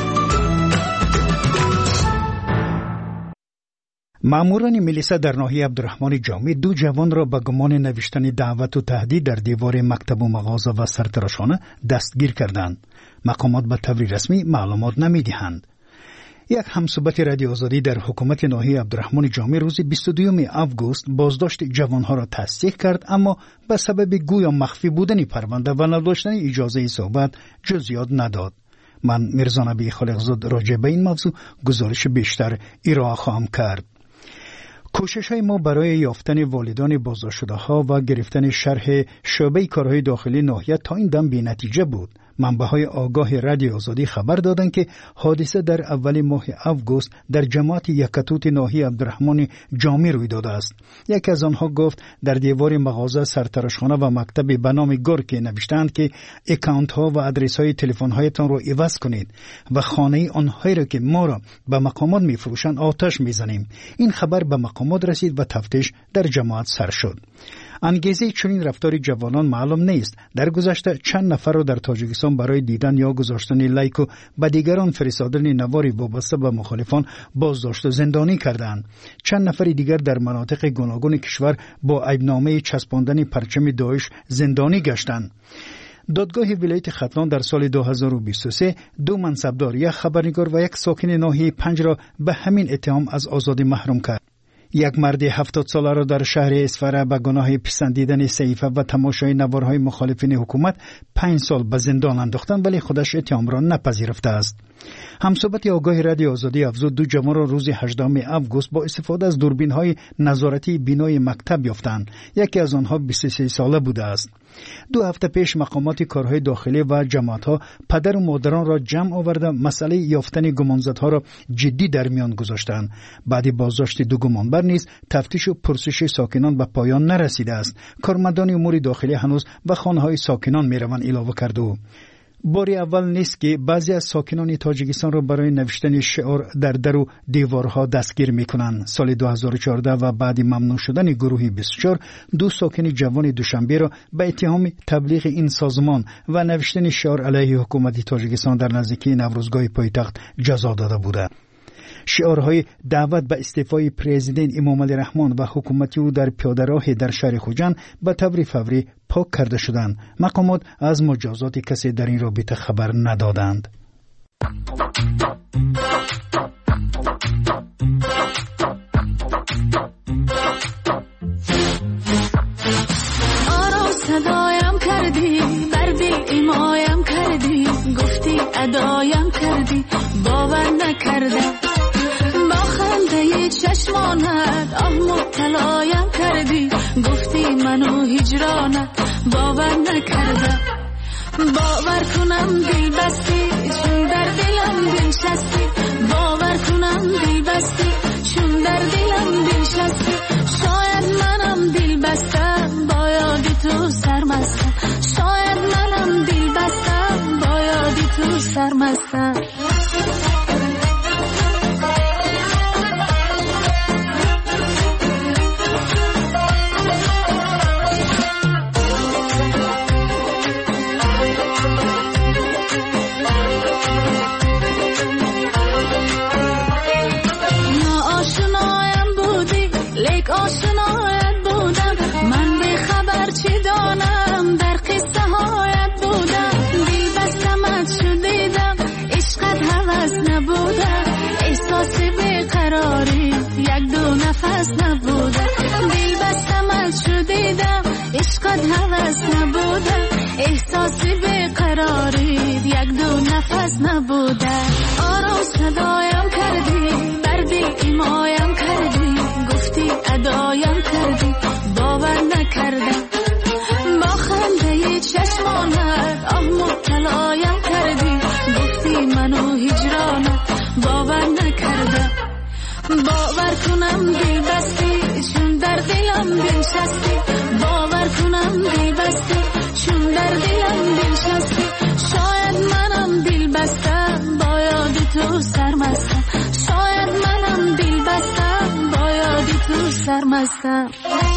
ماموران ملیسا در ناحیه عبدالرحمن جامی دو جوان را به گمان نوشتن دعوت و تهدید در دیوار مکتب و مغازه و سرتراشانه دستگیر کردند. مقامات به طور رسمی معلومات نمی‌دهند. یک همصحبت رادیو آزادی در حکومت ناحیه عبدالرحمن جامی روز بیست و دوم اوگوست بازداشت جوانها را تصدیق کرد، اما به سبب گویا مخفی بودن پرونده و نداشتن اجازه صحبت جزئیات نداد. من میرزا نبی خالقزاد راجع به این موضوع گزارش بیشتر ارائه خواهم کرد. کوشش های ما برای یافتن والدان بازداشت شده ها و گرفتن شرح شعبه کارهای داخلی ناحیه تا این دم بی نتیجه بود. منبع‌های آگاه رادیو آزادی خبر دادند که حادثه در اول ماه اوگوست در جماعت یکتوت ناحیه عبدالرحمن جامی روی داده است. یک از آنها گفت در دیوار مغازه، سرتراشخانه و مکتب به نام گورکی نوشتند که اکانت ها و آدرس های تلفن هایتان را عوض کنید و خانه آنهایی را که ما را به مقامات می‌فروشند آتش می‌زنیم. این خبر به مقامات رسید و تفتیش در جماعت سر شد. انگیزه چنین رفتار جوانان معلوم نیست. در گذشته چند نفر را در تاجیکستان برای دیدن یا گذاشتن لایک و به دیگران فرستادن نواری وابسته به مخالفان بازداشت و زندانی کردند. چند نفر دیگر در مناطق گوناگون کشور با عیبنامه چسباندن پرچم داعش زندانی گشتند. دادگاه ولایت ختلان در سال دو هزار و بیست و سه دو منصبدار، یک خبرنگار و یک ساکن ناحیه پنج را به همین اتهام از آزادی محروم کرد. یک مرد هفتاد ساله را در شهر اسفره به گناه پسندیدن صحیفه و تماشای نوارهای مخالفین حکومت پنج سال به زندان انداختند، ولی خودش اتهام را نپذیرفته است. همصحبت آگاه رادیو آزادی افزود دو جوان را روز هجدهم آگوست با استفاده از دوربین‌های نظارتی بینای مکتب یافتند. یکی از آنها بیست و سه ساله بوده است. دو هفته پیش مقامات کارهای داخلی و جماعت‌ها پدر و مادران را جمع آورده مسئله یافتن گمانزدها را جدی در میان گذاشتند. بعد بازداشت دو گمانبر نیز تفتیش و پرسش ساکنان به پایان نرسیده است. کارمندان امور داخلی هنوز به خانه‌های ساکنان می‌روند اعلام کرده. باری اول نیست که بعضی از ساکنان تاجیکستان را برای نوشتن شعار در در و دیوارها دستگیر میکنند. سال دو هزار و چهارده و بعد ممنوع شدن گروه بیست و چهار دو ساکن جوان دوشنبه را به اتهام تبلیغ این سازمان و نوشتن شعار علیه حکومت تاجیکستان در نزدیکی نوروزگاه پایتخت جزا داده بوده. شعارهای دعوت به استعفای پرزیدنت امام علی رحمان و حکومت او در پیاده‌راه در شهر خوجند به طور فوری پاک کرده شدند. مقامات از مجازات کسی در این رابطه خبر ندادند. آرام صدایم کردی، بر دل ایمایم کردی، گفتی ادایم کردی، باور نکردم. چشمانت آه مبتلایم کردی، گفتی منو هجرانت باور نکردم. باور کنم دل بستی چون در دلم بنشستی، باور کنم دل بستی چون در دلم بنشستی. شاید منم دل بستم با یاد تو سرمستم، شاید منم دل بستم با یاد تو سرمستم. نفس نبوده دل بستم از شدیدم، عشقت هوس نبوده، احساس بیقراری یک دو نفس نبوده. آرام صدایم کردی، بر دل ایمایم کردی، گفتی ادایم کردی، باور نکردم. با خنده چشمانت آه مبتلایم کردی، گفتی منو هجرانت باور نکردم. باور کنم دل بستی چون در دلم بنشستی، باور کنم دل بستی چون در دلم بنشستی. شاید منم دل بستم با یاد تو سرمستم، شاید منم دل بستم با یاد تو سرمستم.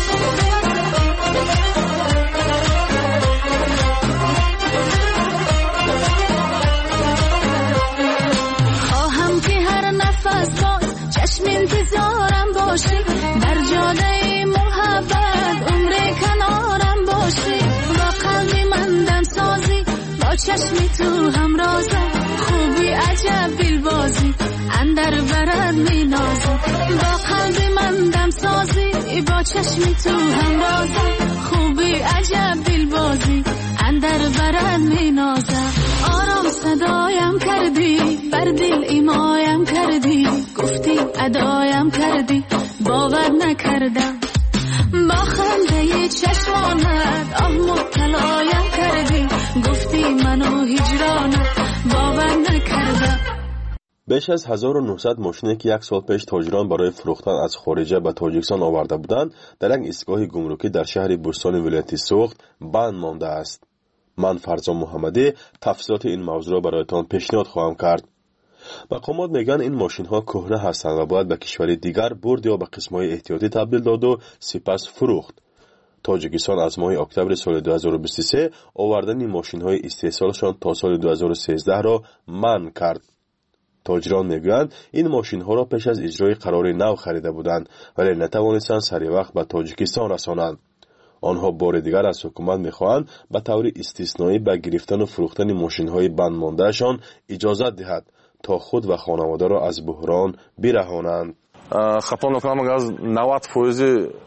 خواهم که هر نفس باز چشم انتظارم باشی، در جاده محبت عمر کنارم باشی. با قلبی من دم سازی، با چشمی تو همرازم، خوبی عجب دلبازی اندر برد می نازم. با قلبی من دم سازی، با چشمی تو همرازم، خوبی عجب دلبازی اندر برد می نازم. آرام صدایم کردی، بر دل ایمایم کردی، گفتی ادایم کردی، باور نکردم. با خنده چشمانت آه مبتلایم کردی، گفتی منو هجرانت باور نکردم. بیش از هزار و نهصد ماشینی که یک سال پیش تاجران برای فروختن از خارجه به تاجیکستان آورده بودند در یک ایستگاه گمرکی در شهر بوستان ولایت سوخت بند مانده است. من فرزان محمدی تفصیلات این موضوع را برایتان پیشنهاد خواهم کرد. مقامات میگن این ماشین ها کهنه هستند و باید به کشور دیگر برد یا به قسم های احتیاطی تبدیل داد و سپس فروخت. تاجیکستان از ماه اکتبر سال دو هزار و بیست و سه آوردن این ماشین های استحصالشان تا سال دو هزار و سیزده را منع کرد. تاجران میگویند این ماشین ها را پیش از اجرای قرار نو خریده بودند ولی نتوانستند سری وقت به تاجیکستان رسانند. آنها بار دیگر از حکومت میخواهند به طور استثنایی به گرفتن و فروختن ماشین های بند ماندهشان اجازت دهد تا خود و خانواده را از بحران برهانند. خطا نکنم اگر از نود فیصد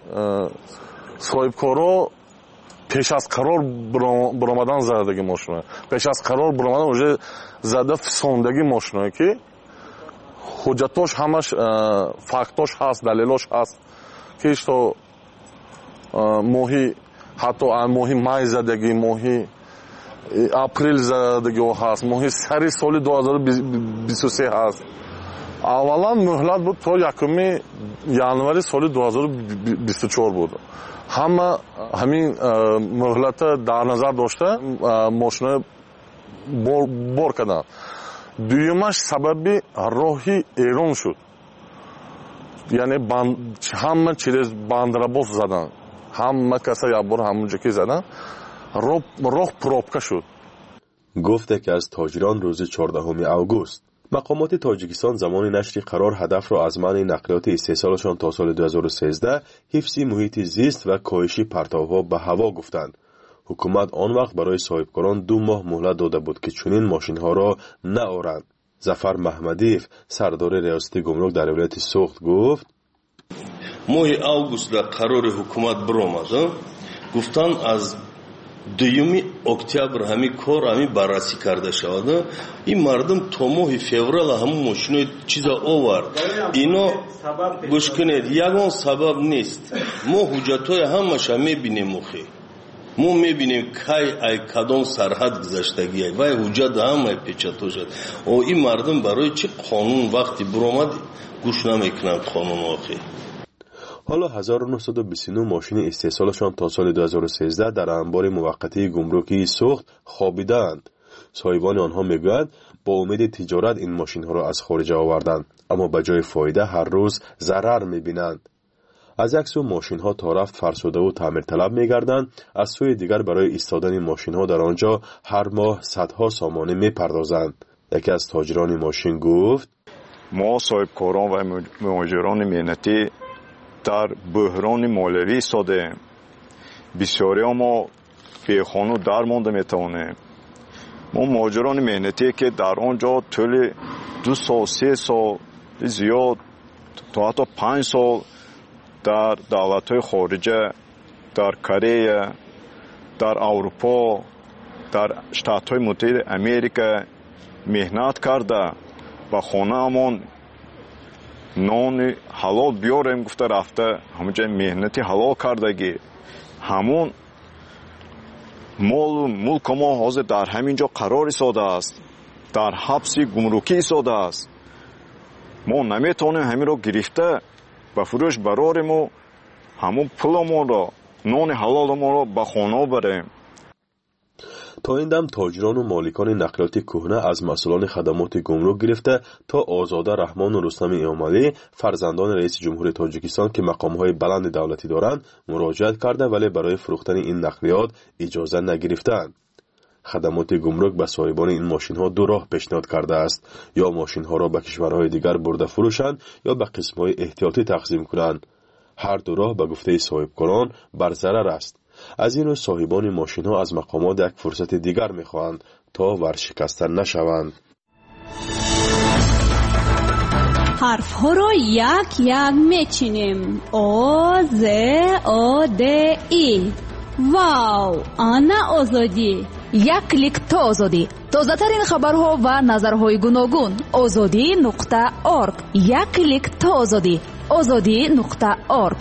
صاحبکارا پیش از قرار برآمدن زدگی ماشین پیش از قرار برآمدن уже زده فسوندگی ماشین که حجتاش همش فاکتاش هست دلیلاش هست که تو ماهی حتی ماهی مای زدگی ماهی اپریل زدگی هست ماهی سری سال دو هزار و بیست و سه هست اولا مهلت بود تا یکمی январи سال دو هزار و بیست و چهار بود همه همین مهلت در نظر داشته ماشین بار, بار کردن دویمش سببی راهی ایران شد یعنی بند همه چیز بندرباس زدن همه کسا یک بار همونجا که زدن راه پروبکا شد گفته که از تاجران روز چهاردهم اوگوست مقامات تاجیکستان زمان نشر قرار هدف را از منع نقلیات استحصالشان تا سال دو هزار و سیزده حفظ محیط زیست و کاهش پرتاب‌ها به هوا گفتند. حکومت آن وقت برای صاحبکاران دو ماه مهلت داده بود که چنین ماشین‌ها را نآورند. ظفر محمدیف سردار ریاستی گمرک در ولایت سوخت گفت ماه اوگوست در قرار حکومت برآمد گفتن از دومی اکتبر همین کار همین بررسی کرده شده این مردم تا ماه فوریه همون ماشین چیزا آورد اینا گوش کنید یگان سبب نیست ما حجتای همش میبینیم مخی ما میبینیم کی ای کدام سرحد گذشتگی و حجت همه پیچیده شد او این مردم برای چه قانون وقتی برآمد گوش نمیکنند قانون آخی حالا هزار و نهصد و بیست و نه ماشین استحصالشان تا سال دو هزار و سیزده در انبار موقتی گمرکی سوخت خوابیدند. صاحبان آنها میگویند با امید تجارت این ماشین ها را از خارج آوردند اما به جای فایده هر روز ضرر میبینند. از یک سو ماشین ها تا رفت فرسوده و تعمیر طلب میگردند، از سوی دیگر برای ایستادن ماشین ها در آنجا هر ماه صدها سامانه میپردازند. یکی از تاجران ماشین گفت ما صاحبکاران و مهاجران مهنتی در بحران مالیوی ایستادیم. بسیاری ما بیخانه در مانده میتوانیم. ما مهاجران مهنتی که در آنجا طول دو سال سه سال زیاد تا حتی پنج سال در دولت‌های خارجه در کره در اروپا در شتات‌های متحده امریکا مهنت کرده و خانه‌مان نان حلال بیاریم گفته رفته همونجا مهنتی حلال کردگی همون مال ملک ما حاضر در همینجا قرار ایستاده است در حبس گمرکی ایستاده است ما نمیتونیم همین را گرفته به فروش براریم و همون پولمون را نان حلالمون را به خانه بریم. تا این دم تاجران و مالکان نقلیات کهنه از مسئولان خدمات گمرک گرفته تا آزاده رحمان و رستم ایاملی فرزندان رئیس جمهور تاجیکستان که مقامهای بلند دولتی دارند مراجعت کرده ولی برای فروختن این نقلیات اجازه نگرفتند. خدمات گمرک به صاحبان این ماشین ها دو راه پیشنهاد کرده است، یا ماشین ها را به کشورهای دیگر برده فروشند یا به قسم های احتیاطی تقسیم کنند. هر دو راه به گفته صاحبکاران بر ضرر است. از این رو صاحبان ماشین ها از مقامات یک فرصت دیگر می خواهند تا ورشکسته نشوند. حرف ها را یک یک می چینیم. او ز او د ای. واو، آنا آزادی. یک کلیک تا آزادی. تازه ترین خبرها و نظرهای گوناگون. آزادی نقطه ارگ. یک کلیک تا آزادی. آزادی نقطه ارگ.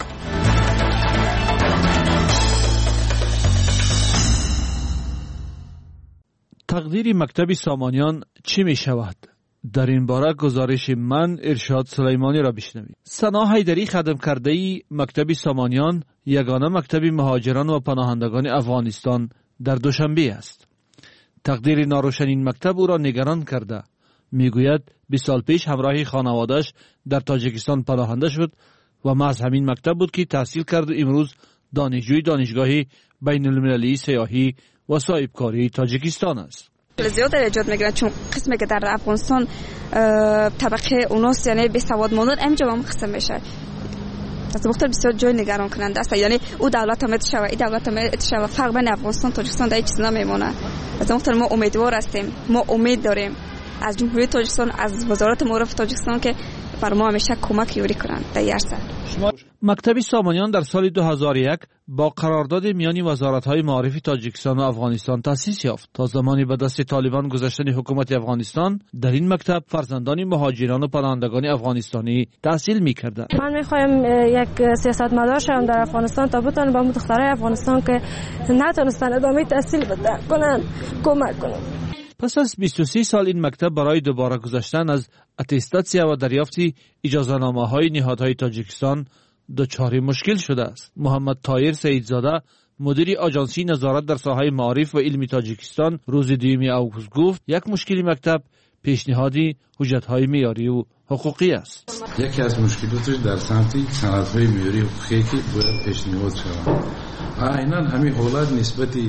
تقدیر مکتب سامانیان چی می شود؟ در این باره گزارش من ارشاد سلیمانی را بشنوید. سنا حیدری خدم کرده ای مکتب سامانیان یگانه مکتب مهاجران و پناهندگان افغانستان در دوشنبه است. تقدیر ناروشن این مکتب او را نگران کرده. میگوید بیست سال پیش همراه خانواده‌اش در تاجیکستان پناهنده شد و محض همین مکتب بود که تحصیل کرد و امروز دانشجوی دانشگاه بین المللی سیاحی و صاحبکاری تاجیکستان است. زیاد ایجاد میگیرد چون قسمی که در افغانستان طبقه اوناس یعنی بی سواد ماندن اینجا هم قسم میشه. از مختلف بسیار جای نگران کننده است. یعنی او دولت هم اتشاوه ای دولت هم اتشاوه فرق بین افغانستان و تاجیکستان در چیز نمیمونه. از مختلف ما امیدوار هستیم، ما امید داریم از جمهوری تاجیکستان، از وزارت معارف تاجیکستان که بر ما همیشه کمک یوری کنند در هر سال. مکتب سامانیان در سال دو هزار و یک با قرارداد میانی وزارت‌های معارف تاجیکستان و افغانستان تأسیس یافت. تا زمانی به دست طالبان گذشتن حکومت افغانستان در این مکتب فرزندان مهاجران و پناهندگان افغانستانی تحصیل می‌کردند. من می‌خوایم یک سیاستمدار شوم در افغانستان تا بتونم با دخترای افغانستان که نتونستن ادامه تحصیل بدن کنن کمک کنم. پس از بیست و سه سال این مکتب برای دوباره گذشتن از اتستاسیا و دریافت اجازه‌نامه‌های نهادهای تاجیکستان دچار مشکل شده است. محمد طاهر سیدزاده مدیر آژانسی نظارت در ساحه معارف و علمی تاجیکستان روز دوم آگوست گفت یک مشکل مکتب پیشنهاد حجت‌های معیاری و حقوقی است. یکی از مشکلاتش در سمت سندهای معیاری حقوقی که باید پیشنهاد شود. عیناً همین حالت نسبتی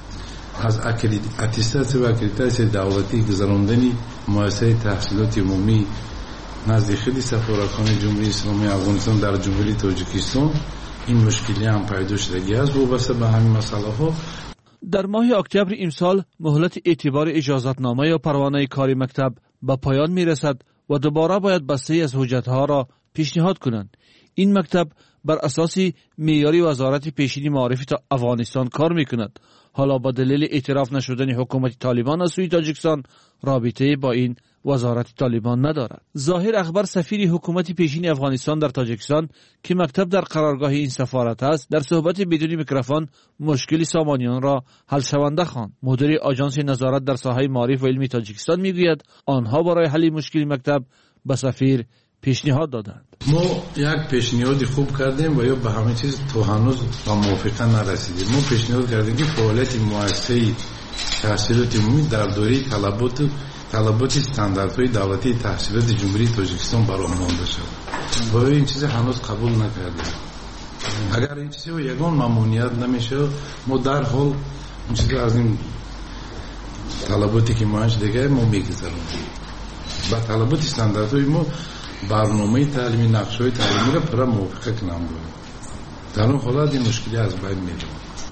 از اتستاسیا و اکریدیتاسیون دولتی گذراندن مؤسسه تحصیلات عمومی نزد خیلی سفارتخانه جمهوری اسلامی افغانستان در جمهوری تاجیکستان این مشکلی هم پیدا شده است. وابسته به همین مسئله ها در ماه اکتبر امسال مهلت اعتبار اجازتنامه یا پروانه کاری مکتب به پایان میرسد و دوباره باید بسته از حجتها را پیشنهاد کنند. این مکتب بر اساس معیاری وزارت پیشین معارف تا افغانستان کار میکند. حالا با دلیل اعتراف نشدن حکومت طالبان از سوی تاجیکستان رابطه با این وزارت طالبان ندارد. ظاهر اخبر سفیر حکومت پیشین افغانستان در تاجیکستان که مکتب در قرارگاه این سفارت است در صحبت بدون میکروفون مشکل سامانیان را حل شونده خواند. مدیر آژانس نظارت در ساحه معارف و علمی تاجیکستان میگوید آنها برای حل مشکل مکتب به سفیر پیشنهاد دادند. ما یک پیشنهاد خوب کردیم و یا به همه چیز تو هنوز با موافقت نرسیدیم. ما پیشنهاد کردیم که فعالیت مؤسسه تحصیلات عمومی در دوره طلبات طلبات استانداردهای دولتی تحصیلات جمهوری تاجیکستان برآورده شد. و این چیز هنوز قبول نکردیم. اگر این چیزی یگان ممنوعیت نمیشه ما در حال این چیز از این طلباتی که ما دیگه ما میگذاریم. با طلبات استانداردهای ما برنامه تعلیمی نقشه‌های تعلیمی را پر موافقت کنم. در اون حالت این مشکلی از بین میره.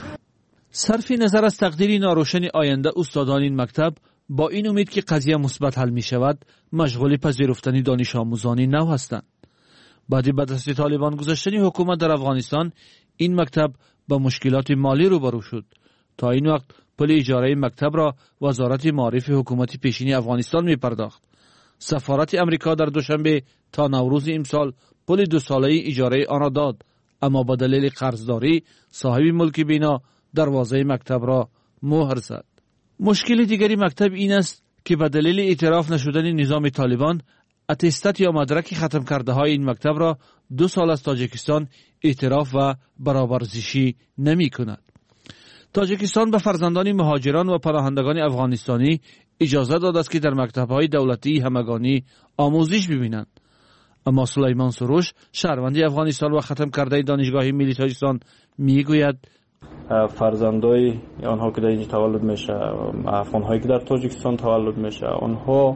صرف نظر از تقدیر ناروشن آینده استادان این مکتب با این امید که قضیه مثبت حل می شود مشغول پذیرفتن دانش آموزانی نو هستند. بعد به دست طالبان گذشتن حکومت در افغانستان این مکتب با مشکلات مالی روبرو شد. تا این وقت پول اجاره مکتب را وزارت معارف حکومت پیشین افغانستان می پرداخت. سفارت امریکا در دوشنبه تا نوروز امسال پول دو ساله اجاره آن را داد، اما با دلیل قرضداری صاحب ملک بنا دروازه مکتب را مهر زد. مشکل دیگری مکتب این است که به دلیل اعتراف نشدن نظام طالبان اتستات یا مدرک ختم کرده های این مکتب را دو سال از تاجیکستان اعتراف و برابرزیشی نمی کند. تاجیکستان به فرزندان مهاجران و پناهندگان افغانستانی اجازه داده است که در مکتب‌های دولتی همگانی آموزش ببینند. اما سلیمان سروش شهروند افغانستان و ختم کرده دانشگاه ملی تاجیکستان میگوید فرزندای آنها که در اینجا تولد میشه، افغان‌هایی که در تاجیکستان تولد میشه، آنها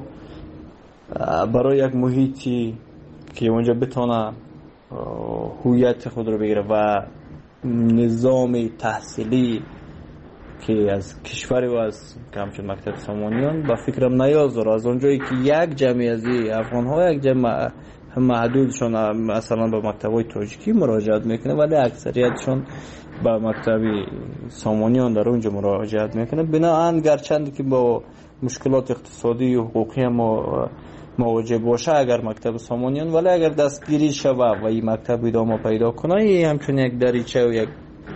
برای یک محیطی که اونجا بتونه هویت خود رو بگیره و نظام تحصیلی که از کشوری و از همچون مکتب سامانیان به فکرم نیازاره. از اونجایی که یک جمعی از افغان ها یک جمع محدودشون مثلا به مکتب های تاجیکی مراجعت میکنه ولی اکثریتشون به مکتب سامانیان در اونجا مراجعت میکنه. بناهن گرچند که با مشکلات اقتصادی و حقوقی ما مواجه باشه اگر مکتب سامانیان، ولی اگر دستگیری شود و این مکتب ادامه پیدا کنه همچون یک دریچه و یک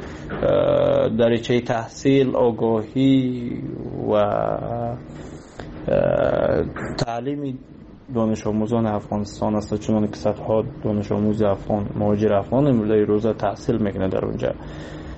دریچه تحصیل، آگاهی و تعلیم دانش آموزان افغانستان است، چون که صدها دانش آموز افغان مهاجر افغان امروز روزه تحصیل میکنه در اونجا.